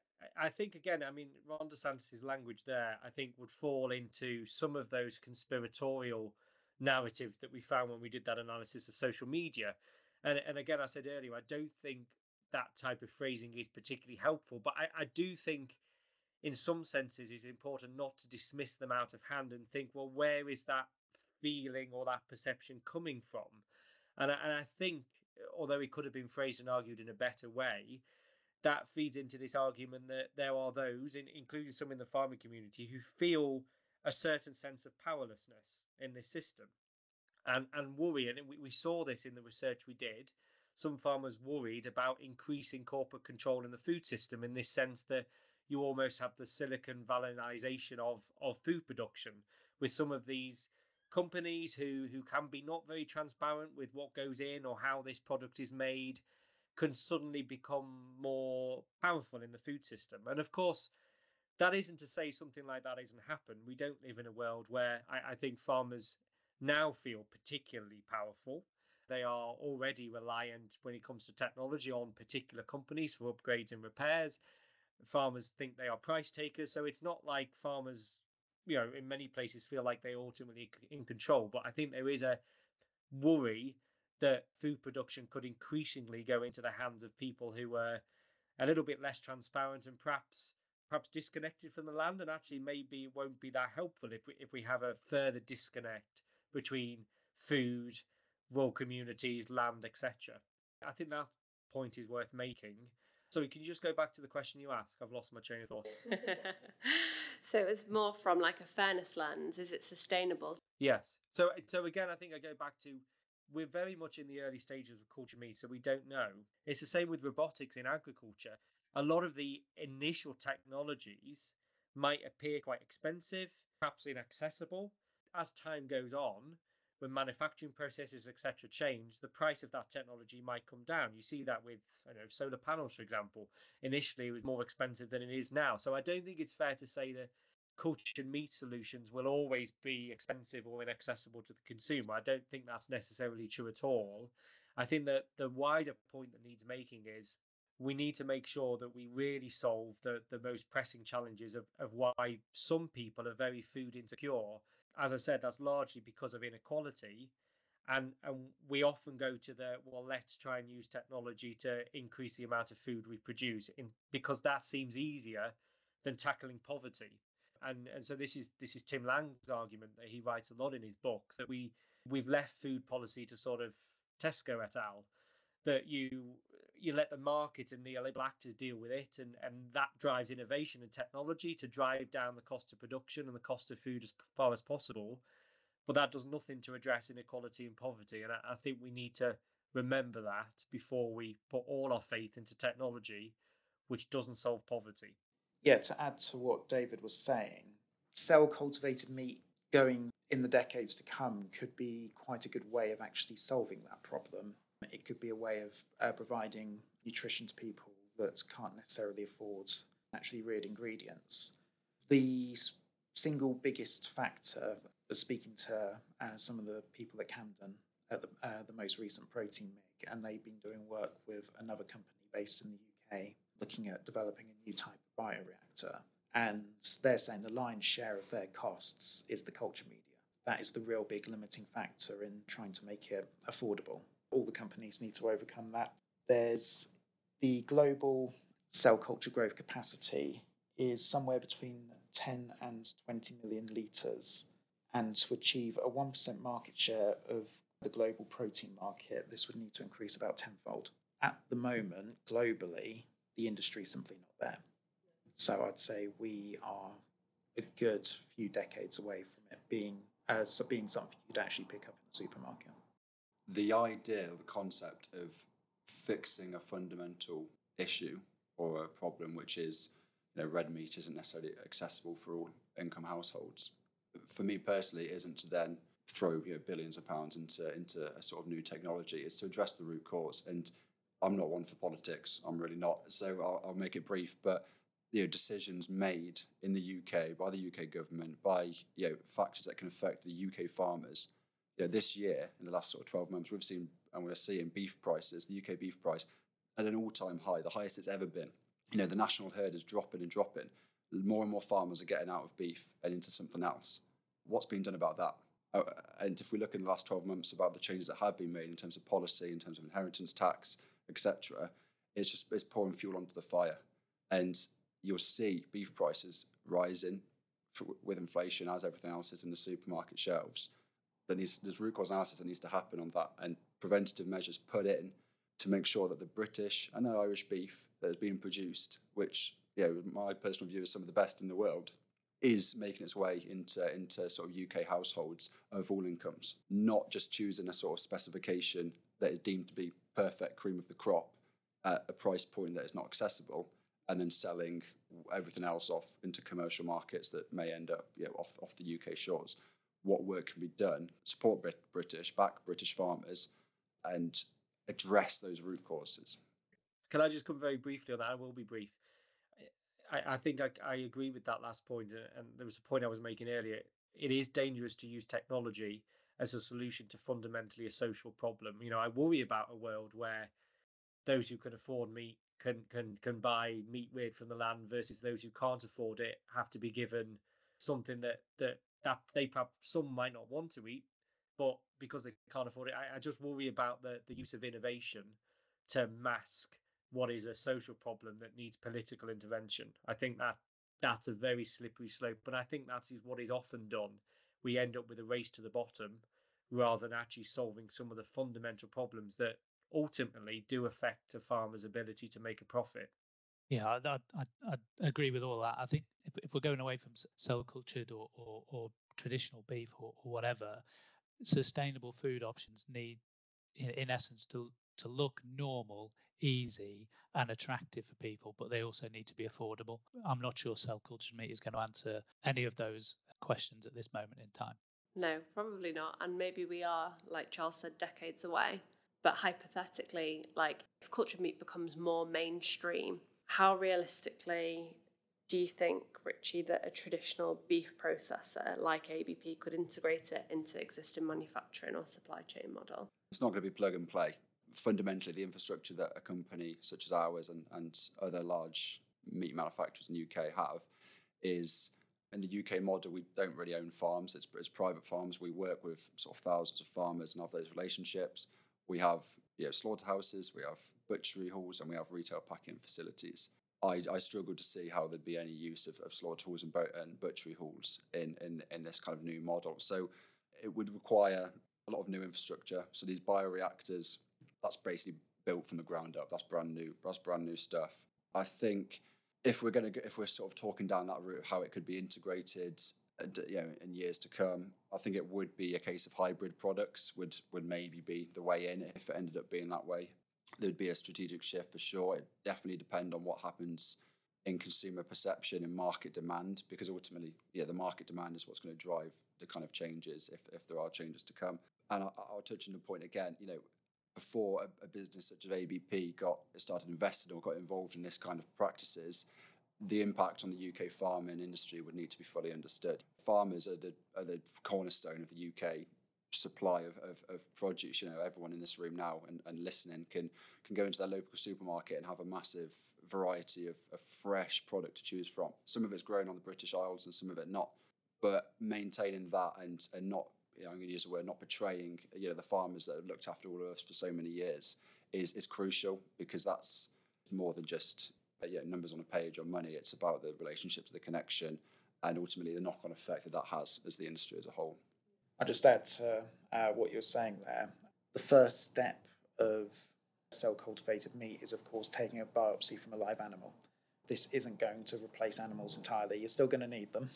S4: I think again, I mean, Ron DeSantis' language there, I think, would fall into some of those conspiratorial narratives that we found when we did that analysis of social media. And and again, I said earlier, I don't think that type of phrasing is particularly helpful, but I, I do think in some senses it's important not to dismiss them out of hand and think, well, where is that feeling or that perception coming from? And I, and I think, although it could have been phrased and argued in a better way, that feeds into this argument that there are those, in, including some in the farming community, who feel a certain sense of powerlessness in this system and, and worry. And we, we saw this in the research we did. Some farmers worried about increasing corporate control in the food system, in this sense that you almost have the Silicon Valleyization of, of food production, with some of these companies who, who can be not very transparent with what goes in or how this product is made, can suddenly become more powerful in the food system. And of course, that isn't to say something like that isn't happen. We don't live in a world where I, I think farmers now feel particularly powerful. They are already reliant when it comes to technology on particular companies for upgrades and repairs. Farmers think they are price takers. So it's not like farmers, you know, in many places feel like they're ultimately in control. But I think there is a worry that food production could increasingly go into the hands of people who are a little bit less transparent and perhaps perhaps disconnected from the land, and actually maybe it won't be that helpful if we, if we have a further disconnect between food, rural communities, land, et cetera. I think that point is worth making. So can you just go back to the question you asked? I've lost my train of thought.
S1: So it was more from like a fairness lens. Is it sustainable?
S4: Yes. So so again, I think I go back to, we're very much in the early stages of culture meat, so we don't know. It's the same with robotics in agriculture. A lot of the initial technologies might appear quite expensive, perhaps inaccessible. As time goes on, when manufacturing processes, et cetera, change, the price of that technology might come down. You see that with, I know, solar panels, for example. Initially, it was more expensive than it is now. So I don't think it's fair to say that cultured meat solutions will always be expensive or inaccessible to the consumer. I don't think that's necessarily true at all. I think that the wider point that needs making is we need to make sure that we really solve the, the most pressing challenges of, of why some people are very food insecure. As I said, that's largely because of inequality. And, and we often go to the, well, let's try and use technology to increase the amount of food we produce, in, because that seems easier than tackling poverty. And and so this is this is Tim Lang's argument that he writes a lot in his books, that we we've left food policy to sort of Tesco et al. That you you let the market and neoliberal actors deal with it, and, and that drives innovation and technology to drive down the cost of production and the cost of food as far as possible. But that does nothing to address inequality and poverty. And I, I think we need to remember that before we put all our faith into technology, which doesn't solve poverty.
S2: Yeah, to add to what David was saying, cell cultivated meat going in the decades to come could be quite a good way of actually solving that problem. It could be a way of uh, providing nutrition to people that can't necessarily afford naturally reared ingredients. The single biggest factor was speaking to uh, some of the people at Camden at the, uh, the most recent protein M I G, and they've been doing work with another company based in the U K looking at developing a new type of bioreactor. And they're saying the lion's share of their costs is the culture media. That is the real big limiting factor in trying to make it affordable. All the companies need to overcome that. There's the global cell culture growth capacity is somewhere between ten and twenty million litres. And to achieve a one percent market share of the global protein market, this would need to increase about tenfold. At the moment, globally, the industry is simply not there. So I'd say we are a good few decades away from it being uh, being something you'd actually pick up in the supermarket.
S3: The idea, the concept of fixing a fundamental issue or a problem, which is, you know, red meat isn't necessarily accessible for all income households. For me personally, it isn't to then throw, you know, billions of pounds into into a sort of new technology. It's to address the root cause. And I'm not one for politics. I'm really not. So I'll, I'll make it brief. But, you know, decisions made in the U K by the U K government, by, you know, factors that can affect the U K farmers. You know, this year, in the last sort of twelve months, we've seen, and we're seeing beef prices, the U K beef price, at an all-time high, the highest it's ever been. You know, the national herd is dropping and dropping. More and more farmers are getting out of beef and into something else. What's been done about that? Uh, and if we look in the last twelve months about the changes that have been made in terms of policy, in terms of inheritance tax, et cetera, it's just it's pouring fuel onto the fire. And you'll see beef prices rising for, with inflation, as everything else is in the supermarket shelves. But needs, there's root cause analysis that needs to happen on that, and preventative measures put in to make sure that the British and the Irish beef that is being produced, which, you know, my personal view is some of the best in the world, is making its way into, into sort of U K households of all incomes, not just choosing a sort of specification that is deemed to be perfect cream of the crop at a price point that is not accessible, and then selling everything else off into commercial markets that may end up, you know, off, off the U K shores. What work can be done, support Brit- British, back British farmers, and address those root causes.
S4: Can I just come very briefly on that? I will be brief. I, I think I, I agree with that last point, and there was a point I was making earlier. It is dangerous to use technology as a solution to fundamentally a social problem. You know, I worry about a world where those who can afford meat can can can buy meat reared from the land versus those who can't afford it have to be given something that that that they perhaps some might not want to eat, but because they can't afford it. I, I just worry about the, the use of innovation to mask what is a social problem that needs political intervention. I think that that's a very slippery slope, but I think that is what is often done. We end up with a race to the bottom rather than actually solving some of the fundamental problems that ultimately do affect a farmer's ability to make a profit.
S5: Yeah, I, I, I, I agree with all that. I think if, if we're going away from cell cultured or, or, or traditional beef or, or whatever, sustainable food options need, in, in essence, to to look normal, easy, and attractive for people, but they also need to be affordable. I'm not sure cell cultured meat is going to answer any of those questions at this moment in time.
S1: No, probably not. And maybe we are, like Charles said, decades away. But hypothetically, like if cultured meat becomes more mainstream, how realistically do you think, Richie, that a traditional beef processor like A B P could integrate it into existing manufacturing or supply chain model?
S3: It's not going to be plug and play. Fundamentally, the infrastructure that a company such as ours and, and other large meat manufacturers in the U K have is, in the U K model, we don't really own farms. It's, it's private farms. We work with sort of thousands of farmers and have those relationships. We have, you know, slaughterhouses, we have butchery halls, and we have retail packing facilities. I, I struggle to see how there'd be any use of, of slaughter halls and, bo- and butchery halls in, in, in this kind of new model. So it would require a lot of new infrastructure. So these bioreactors, that's basically built from the ground up. That's brand new. That's brand new stuff. I think if we're going to, if we're sort of talking down that route of how it could be integrated, you know, in years to come, I think it would be a case of hybrid products would would maybe be the way in if it ended up being that way. There'd be a strategic shift for sure. It definitely depend on what happens in consumer perception and market demand, because ultimately, yeah, the market demand is what's going to drive the kind of changes if, if there are changes to come. And I'll, I'll touch on the point again, you know, before a, a business such as A B P got started invested or got involved in this kind of practices, the impact on the U K farming industry would need to be fully understood. Farmers are the, are the cornerstone of the U K supply of, of, of produce. You know, everyone in this room now and, and listening can can go into their local supermarket and have a massive variety of, of fresh product to choose from. Some of it's grown on the British Isles and some of it not. But maintaining that and and not, you know, I'm going to use the word, not betraying, you know, the farmers that have looked after all of us for so many years is is crucial, because that's more than just uh, yeah, numbers on a page or money. It's about the relationships, the connection, and ultimately the knock-on effect that that has as the industry as a whole.
S2: I'll just add to uh, what you're saying there. The first step of cell-cultivated meat is, of course, taking a biopsy from a live animal. This isn't going to replace animals entirely. You're still going to need them.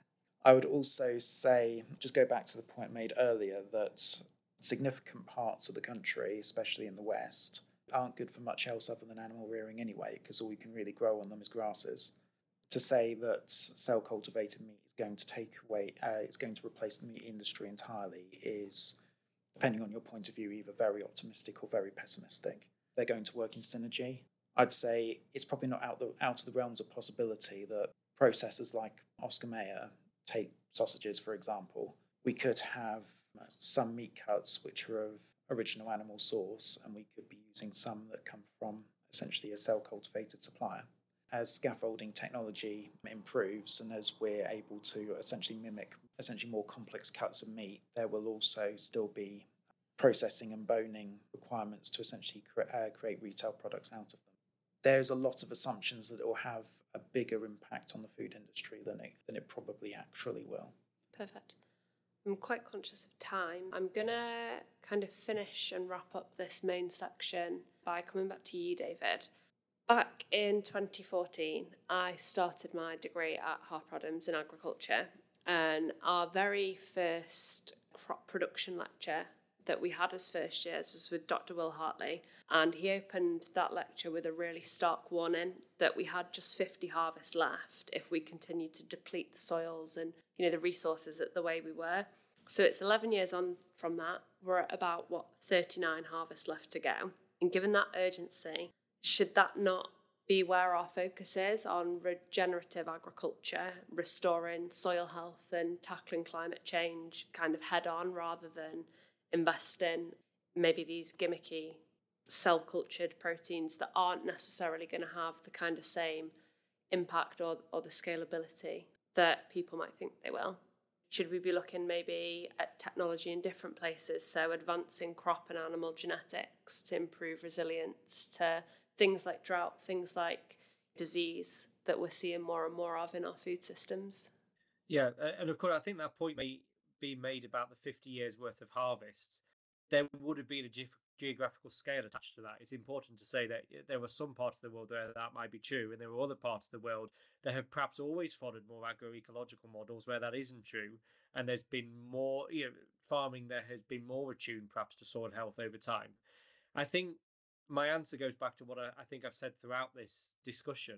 S2: I would also say, just go back to the point made earlier, that significant parts of the country, especially in the West, aren't good for much else other than animal rearing anyway, because all you can really grow on them is grasses. To say that cell-cultivated meat is going to take away, uh, it's going to replace the meat industry entirely is, depending on your point of view, either very optimistic or very pessimistic. They're going to work in synergy. I'd say it's probably not out, the, out of the realms of possibility that processors like Oscar Mayer, take sausages for example, we could have some meat cuts which are of original animal source, and we could be using some that come from essentially a cell-cultivated supplier. As scaffolding technology improves and as we're able to essentially mimic essentially more complex cuts of meat, there will also still be processing and boning requirements to essentially cre- uh, create retail products out of them. There's a lot of assumptions that it will have a bigger impact on the food industry than it, than it probably actually will.
S1: Perfect. I'm quite conscious of time. I'm going to kind of finish and wrap up this main section by coming back to you, David. Back in twenty fourteen, I started my degree at Harper Adams in agriculture, and our very first crop production lecture that we had as first years was with Doctor Will Hartley, and he opened that lecture with a really stark warning that we had just fifty harvests left if we continued to deplete the soils and, you know, the resources the way we were. So it's eleven years on from that. We're at about, what, thirty-nine harvests left to go. And given that urgency, should that not be where our focus is, on regenerative agriculture, restoring soil health and tackling climate change kind of head on, rather than investing maybe these gimmicky cell-cultured proteins that aren't necessarily going to have the kind of same impact or, or the scalability that people might think they will? Should we be looking maybe at technology in different places, so advancing crop and animal genetics to improve resilience to things like drought, things like disease that we're seeing more and more of in our food systems?
S4: Yeah, and of course, I think that point may be made about the fifty years worth of harvests. There would have been a ge- geographical scale attached to that. It's important to say that there were some parts of the world where that might be true, and there were other parts of the world that have perhaps always followed more agroecological models where that isn't true, and there's been more, you know, farming that has been more attuned perhaps to soil health over time. I think my answer goes back to what I, I think I've said throughout this discussion,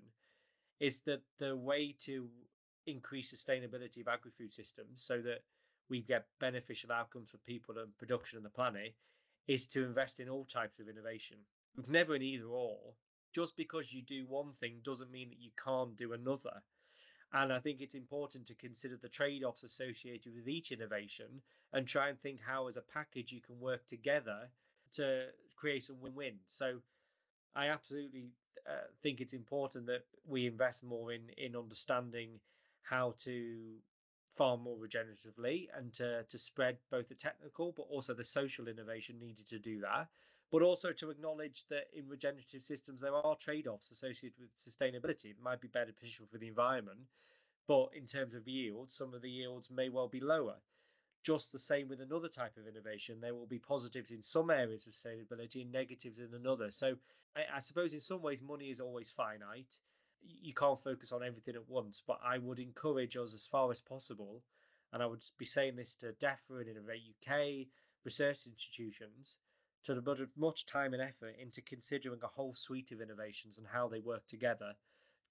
S4: is that the way to increase sustainability of agri-food systems so that we get beneficial outcomes for people and production and the planet is to invest in all types of innovation. It's never an either or. Just because you do one thing doesn't mean that you can't do another. And I think it's important to consider the trade-offs associated with each innovation and try and think how as a package you can work together to create some win-win. So I absolutely uh, think it's important that we invest more in, in understanding how to farm more regeneratively and to, to spread both the technical but also the social innovation needed to do that. But also to acknowledge that in regenerative systems, there are trade-offs associated with sustainability. It might be beneficial for the environment, but in terms of yields, some of the yields may well be lower. Just the same with another type of innovation. There will be positives in some areas of sustainability and negatives in another. So I, I suppose in some ways money is always finite. You can't focus on everything at once, but I would encourage us as far as possible, and I would be saying this to DEFRA and Innovate U K, research institutions, to put much time and effort into considering a whole suite of innovations and how they work together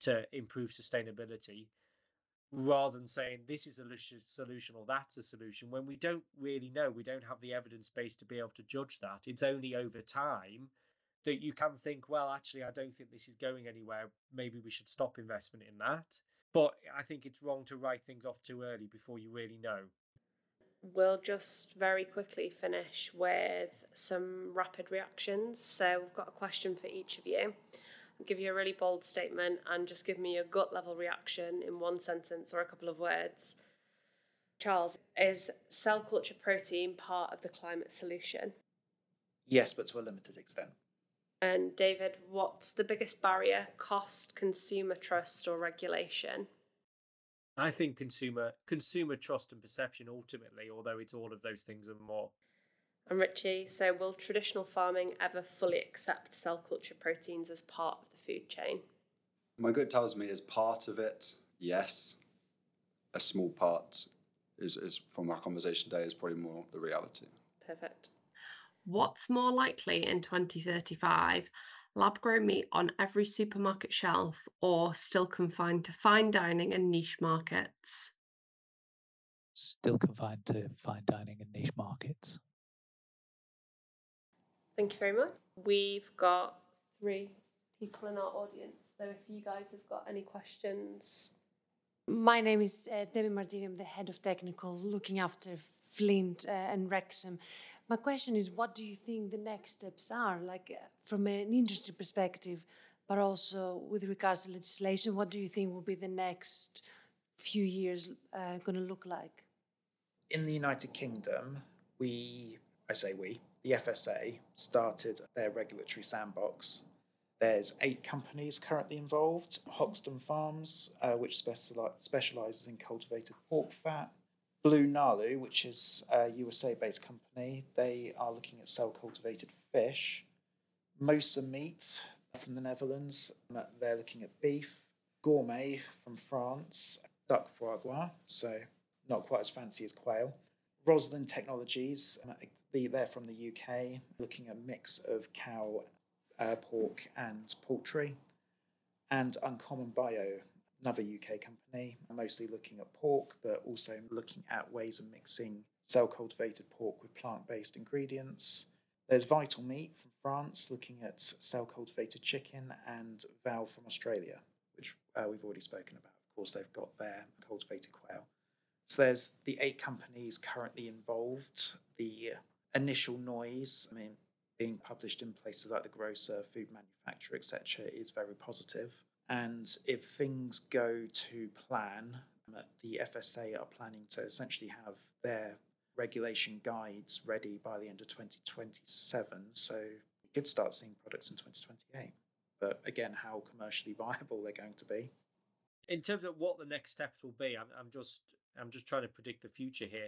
S4: to improve sustainability, rather than saying this is a solution or that's a solution, when we don't really know, we don't have the evidence base to be able to judge that. It's only over time that you can think, well, actually, I don't think this is going anywhere. Maybe we should stop investment in that. But I think it's wrong to write things off too early before you really know.
S1: We'll just very quickly finish with some rapid reactions. So we've got a question for each of you. I'll give you a really bold statement and just give me a gut level reaction in one sentence or a couple of words. Charles, is cell culture protein part of the climate solution?
S2: Yes, but to a limited extent.
S1: And David, what's the biggest barrier? Cost, consumer trust, or regulation?
S4: I think consumer consumer trust and perception ultimately, although it's all of those things and more.
S1: And Richie, so will traditional farming ever fully accept cell culture proteins as part of the food chain?
S3: My gut tells me as part of it, yes. A small part is, is from our conversation today is probably more the reality.
S1: Perfect.
S6: What's more likely in twenty thirty-five? Lab-grown meat on every supermarket shelf, or still confined to fine dining and niche markets?
S5: Still confined to fine dining and niche markets.
S1: Thank you very much. We've got three people in our audience, so if you guys have got any questions.
S7: My name is uh, Debbie Martini. I'm the head of technical, looking after Flint uh, and Wrexham. My question is, what do you think the next steps are, like uh, from an industry perspective, but also with regards to legislation? What do you think will be the next few years uh, going to look like?
S2: In the United Kingdom, we, I say we, the F S A started their regulatory sandbox. There's eight companies currently involved. Hoxton Farms, uh, which speciali- specialises in cultivated pork fat. Blue Nalu, which is a U S A-based company, they are looking at cell-cultivated fish. Mosa Meat from the Netherlands, they're looking at beef. Gourmet from France, duck foie gras, so not quite as fancy as quail. Roslin Technologies, they're from the U K, looking at a mix of cow, uh, pork and poultry. And Uncommon Bio, another U K company, mostly looking at pork, but also looking at ways of mixing cell-cultivated pork with plant-based ingredients. There's Vital Meat from France, looking at cell-cultivated chicken, and Val from Australia, which uh, we've already spoken about. Of course, they've got their cultivated quail. So there's the eight companies currently involved. The initial noise, I mean, being published in places like the grocer, food manufacturer, et cetera, is very positive. And if things go to plan, the F S A are planning to essentially have their regulation guides ready by the end of twenty twenty-seven. So we could start seeing products in twenty twenty-eight. But again, how commercially viable they're going to be.
S4: In terms of what the next steps will be, I'm, I'm just I'm just trying to predict the future here.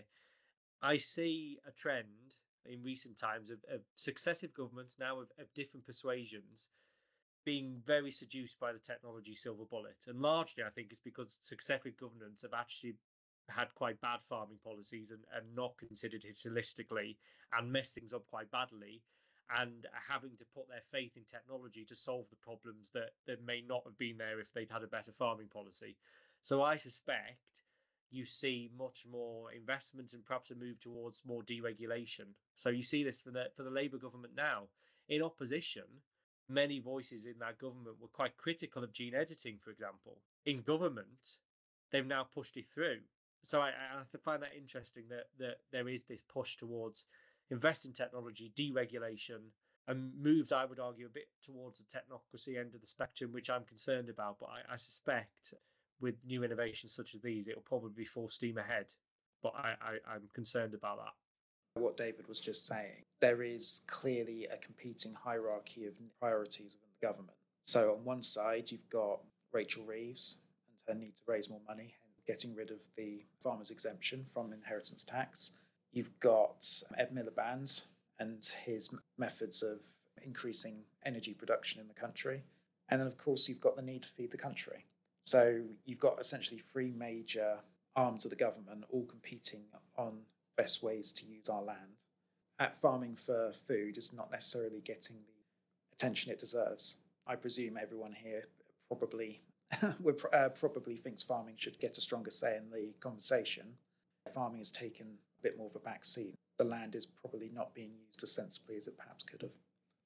S4: I see a trend in recent times of, of successive governments now of, of different persuasions being very seduced by the technology silver bullet. And largely, I think it's because successive governments have actually had quite bad farming policies and, and not considered it holistically and messed things up quite badly, and having to put their faith in technology to solve the problems that, that may not have been there if they'd had a better farming policy. So I suspect you see much more investment and perhaps a move towards more deregulation. So you see this for the for the Labour government now. In opposition, many voices in that government were quite critical of gene editing, for example. In government, they've now pushed it through. So I, I find that interesting that, that there is this push towards invest in technology, deregulation, and moves, I would argue, a bit towards the technocracy end of the spectrum, which I'm concerned about. But I, I suspect with new innovations such as these, it'll probably be full steam ahead. But I, I, I'm concerned about that.
S2: What David was just saying, there is clearly a competing hierarchy of priorities within the government. So on one side, you've got Rachel Reeves and her need to raise more money and getting rid of the farmer's exemption from inheritance tax. You've got Ed Miliband and his methods of increasing energy production in the country. And then, of course, you've got the need to feed the country. So you've got essentially three major arms of the government all competing on best ways to use our land. At Farming for Food is not necessarily getting the attention it deserves. I presume everyone here probably we uh, probably thinks farming should get a stronger say in the conversation. Farming has taken a bit more of a back seat. The land is probably not being used as sensibly as it perhaps could have.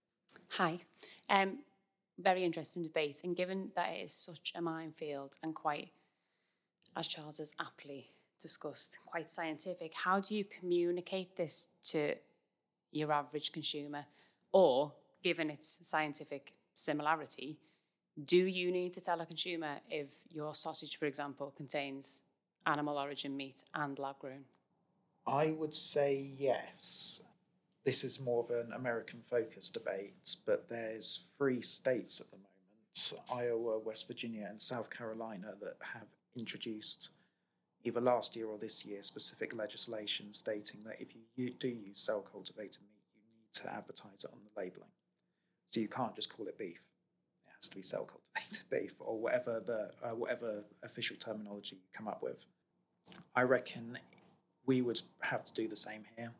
S8: Hi. Um, very interesting debate. And given that it is such a minefield and quite, as Charles has aptly discussed, quite scientific, how do you communicate this to your average consumer? Or, given its scientific similarity, do you need to tell a consumer if your sausage, for example, contains animal origin meat and lab grown?
S2: I would say yes. This is more of an American-focused debate, but there's three states at the moment, Iowa, West Virginia, and South Carolina, that have introduced, either last year or this year, specific legislation stating that if you do use cell-cultivated meat, you need to advertise it on the labelling. So you can't just call it beef. It has to be cell-cultivated beef, or whatever the uh, whatever official terminology you come up with. I reckon we would have to do the same here.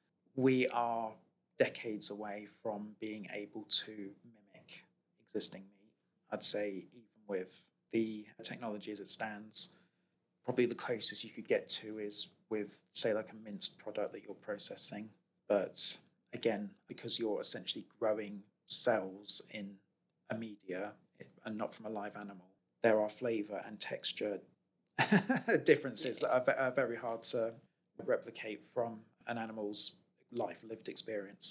S2: We are decades away from being able to mimic existing meat. I'd say even with the technology as it stands, probably the closest you could get to is with, say, like a minced product that you're processing. But again, because you're essentially growing cells in a media and not from a live animal, there are flavour and texture differences that are, are very hard to replicate from an animal's life lived experience.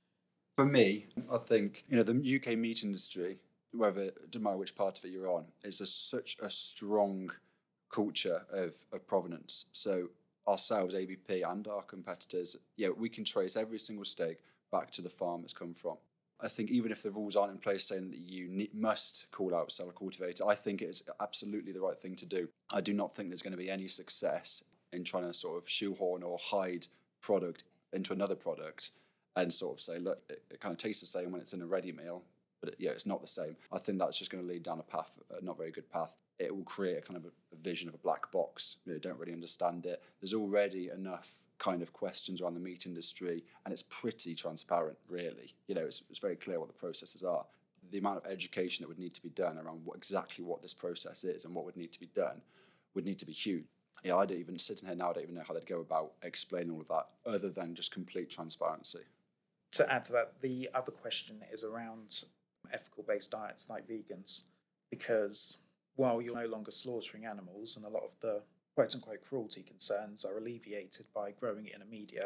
S3: For me, I think, you know, the U K meat industry, whether, no matter which part of it you're on, is a, such a strong culture of, of provenance. So ourselves, A B P, and our competitors, yeah, we can trace every single steak back to the farm it's come from. I think even if the rules aren't in place saying that you need, must call out cell cultivator, I think it is absolutely the right thing to do. I do not think there's going to be any success in trying to sort of shoehorn or hide product into another product and sort of say, look, it, it kind of tastes the same when it's in a ready meal, but it, yeah, it's not the same. I think that's just going to lead down a path, a not very good path. It will create a kind of a, a vision of a black box. You know, don't really understand it. There's already enough kind of questions around the meat industry, and it's pretty transparent, really. You know, it's, it's very clear what the processes are. The amount of education that would need to be done around what, exactly what this process is and what would need to be done would need to be huge. Yeah, I don't even, sitting here now, I don't even know how they'd go about explaining all of that other than just complete transparency.
S2: To add to that, the other question is around ethical-based diets like vegans, because while you're no longer slaughtering animals and a lot of the quote-unquote cruelty concerns are alleviated by growing it in a media,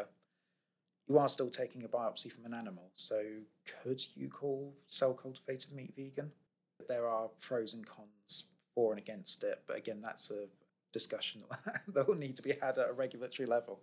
S2: you are still taking a biopsy from an animal. So could you call cell-cultivated meat vegan? There are pros and cons for and against it, but again, that's a discussion that will need to be had at a regulatory level.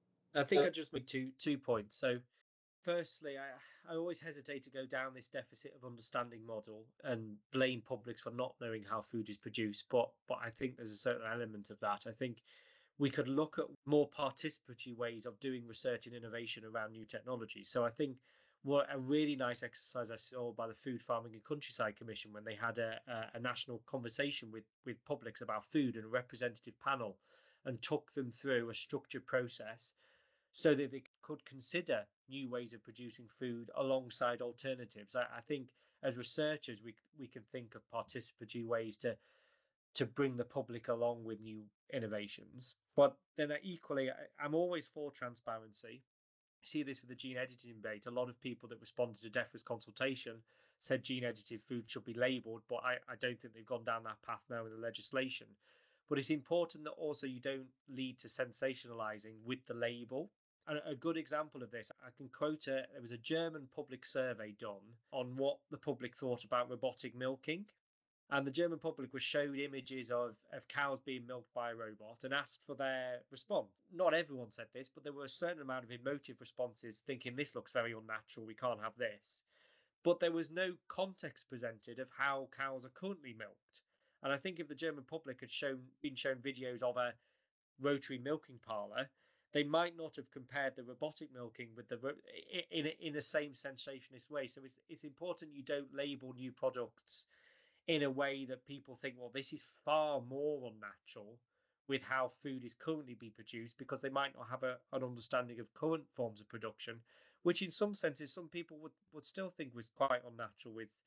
S4: I think I'd just make two two points. So firstly, I, I always hesitate to go down this deficit of understanding model and blame publics for not knowing how food is produced, but but I think there's a certain element of that. I think we could look at more participatory ways of doing research and innovation around new technology. So I think what a really nice exercise I saw by the Food Farming and Countryside Commission when they had a, a, a national conversation with, with publics about food and a representative panel and took them through a structured process so that they could consider new ways of producing food alongside alternatives. I, I think as researchers, we we can think of participatory ways to to bring the public along with new innovations. But then equally, I, I'm always for transparency. I see this with the gene editing debate. A lot of people that responded to DEFRA's consultation said gene edited food should be labelled, but I, I don't think they've gone down that path now in the legislation. But it's important that also you don't lead to sensationalising with the label. And a good example of this, I can quote a, there was a German public survey done on what the public thought about robotic milking. And the German public was showed images of, of cows being milked by a robot and asked for their response. Not everyone said this, but there were a certain amount of emotive responses thinking this looks very unnatural, we can't have this. But there was no context presented of how cows are currently milked. And I think if the German public had shown been shown videos of a rotary milking parlour, they might not have compared the robotic milking with the in a, in the same sensationalist way. So it's it's important you don't label new products in a way that people think, well, this is far more unnatural with how food is currently being produced, because they might not have a, an understanding of current forms of production, which in some senses some people would, would still think was quite unnatural with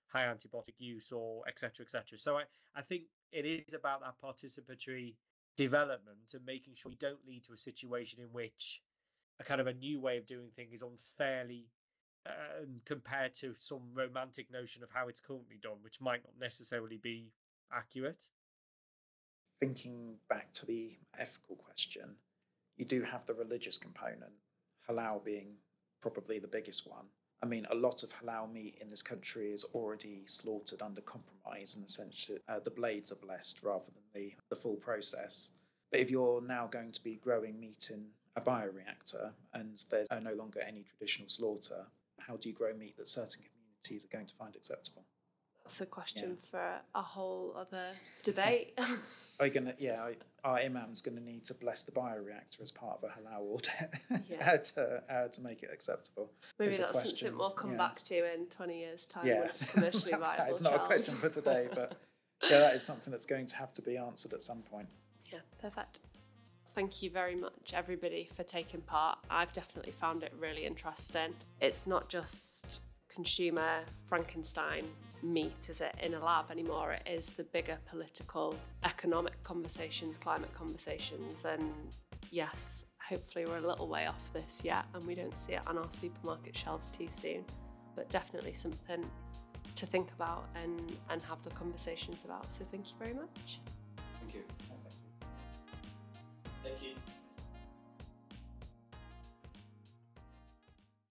S4: high antibiotic use or et cetera, et cetera. So I, I think it is about that participatory development and making sure we don't lead to a situation in which a kind of a new way of doing things is unfairly uh, compared to some romantic notion of how it's currently done, which might not necessarily be accurate.
S2: Thinking back to the ethical question, you do have the religious component, halal being probably the biggest one. I mean, a lot of halal meat in this country is already slaughtered under compromise, and essentially uh, the blades are blessed rather than the, the full process. But if you're now going to be growing meat in a bioreactor and there's no longer any traditional slaughter, how do you grow meat that certain communities are going to find acceptable?
S1: That's a question
S2: Yeah.
S1: for a whole other debate.
S2: Are you gonna? Yeah, our imam's going to need to bless the bioreactor as part of a halal audit
S1: Yeah.
S2: to uh, to make it acceptable.
S1: Maybe
S2: These are
S1: that's something
S2: questions,
S1: we'll come
S2: yeah.
S1: back to in twenty years' time
S2: Yeah,
S1: when it's commercially viable.
S2: it's not
S1: Charles.
S2: a question for today, but yeah, that is something that's going to have to be answered at some point.
S1: Yeah, perfect. Thank you very much, everybody, for taking part. I've definitely found it really interesting. It's not just consumer Frankenstein meat, is it, in a lab anymore? It is the bigger political, economic conversations, climate conversations. And yes, hopefully we're a little way off this yet and we don't see it on our supermarket shelves too soon. But definitely something to think about and, and have the conversations about. So thank you very much.
S3: Thank you.
S4: Thank you.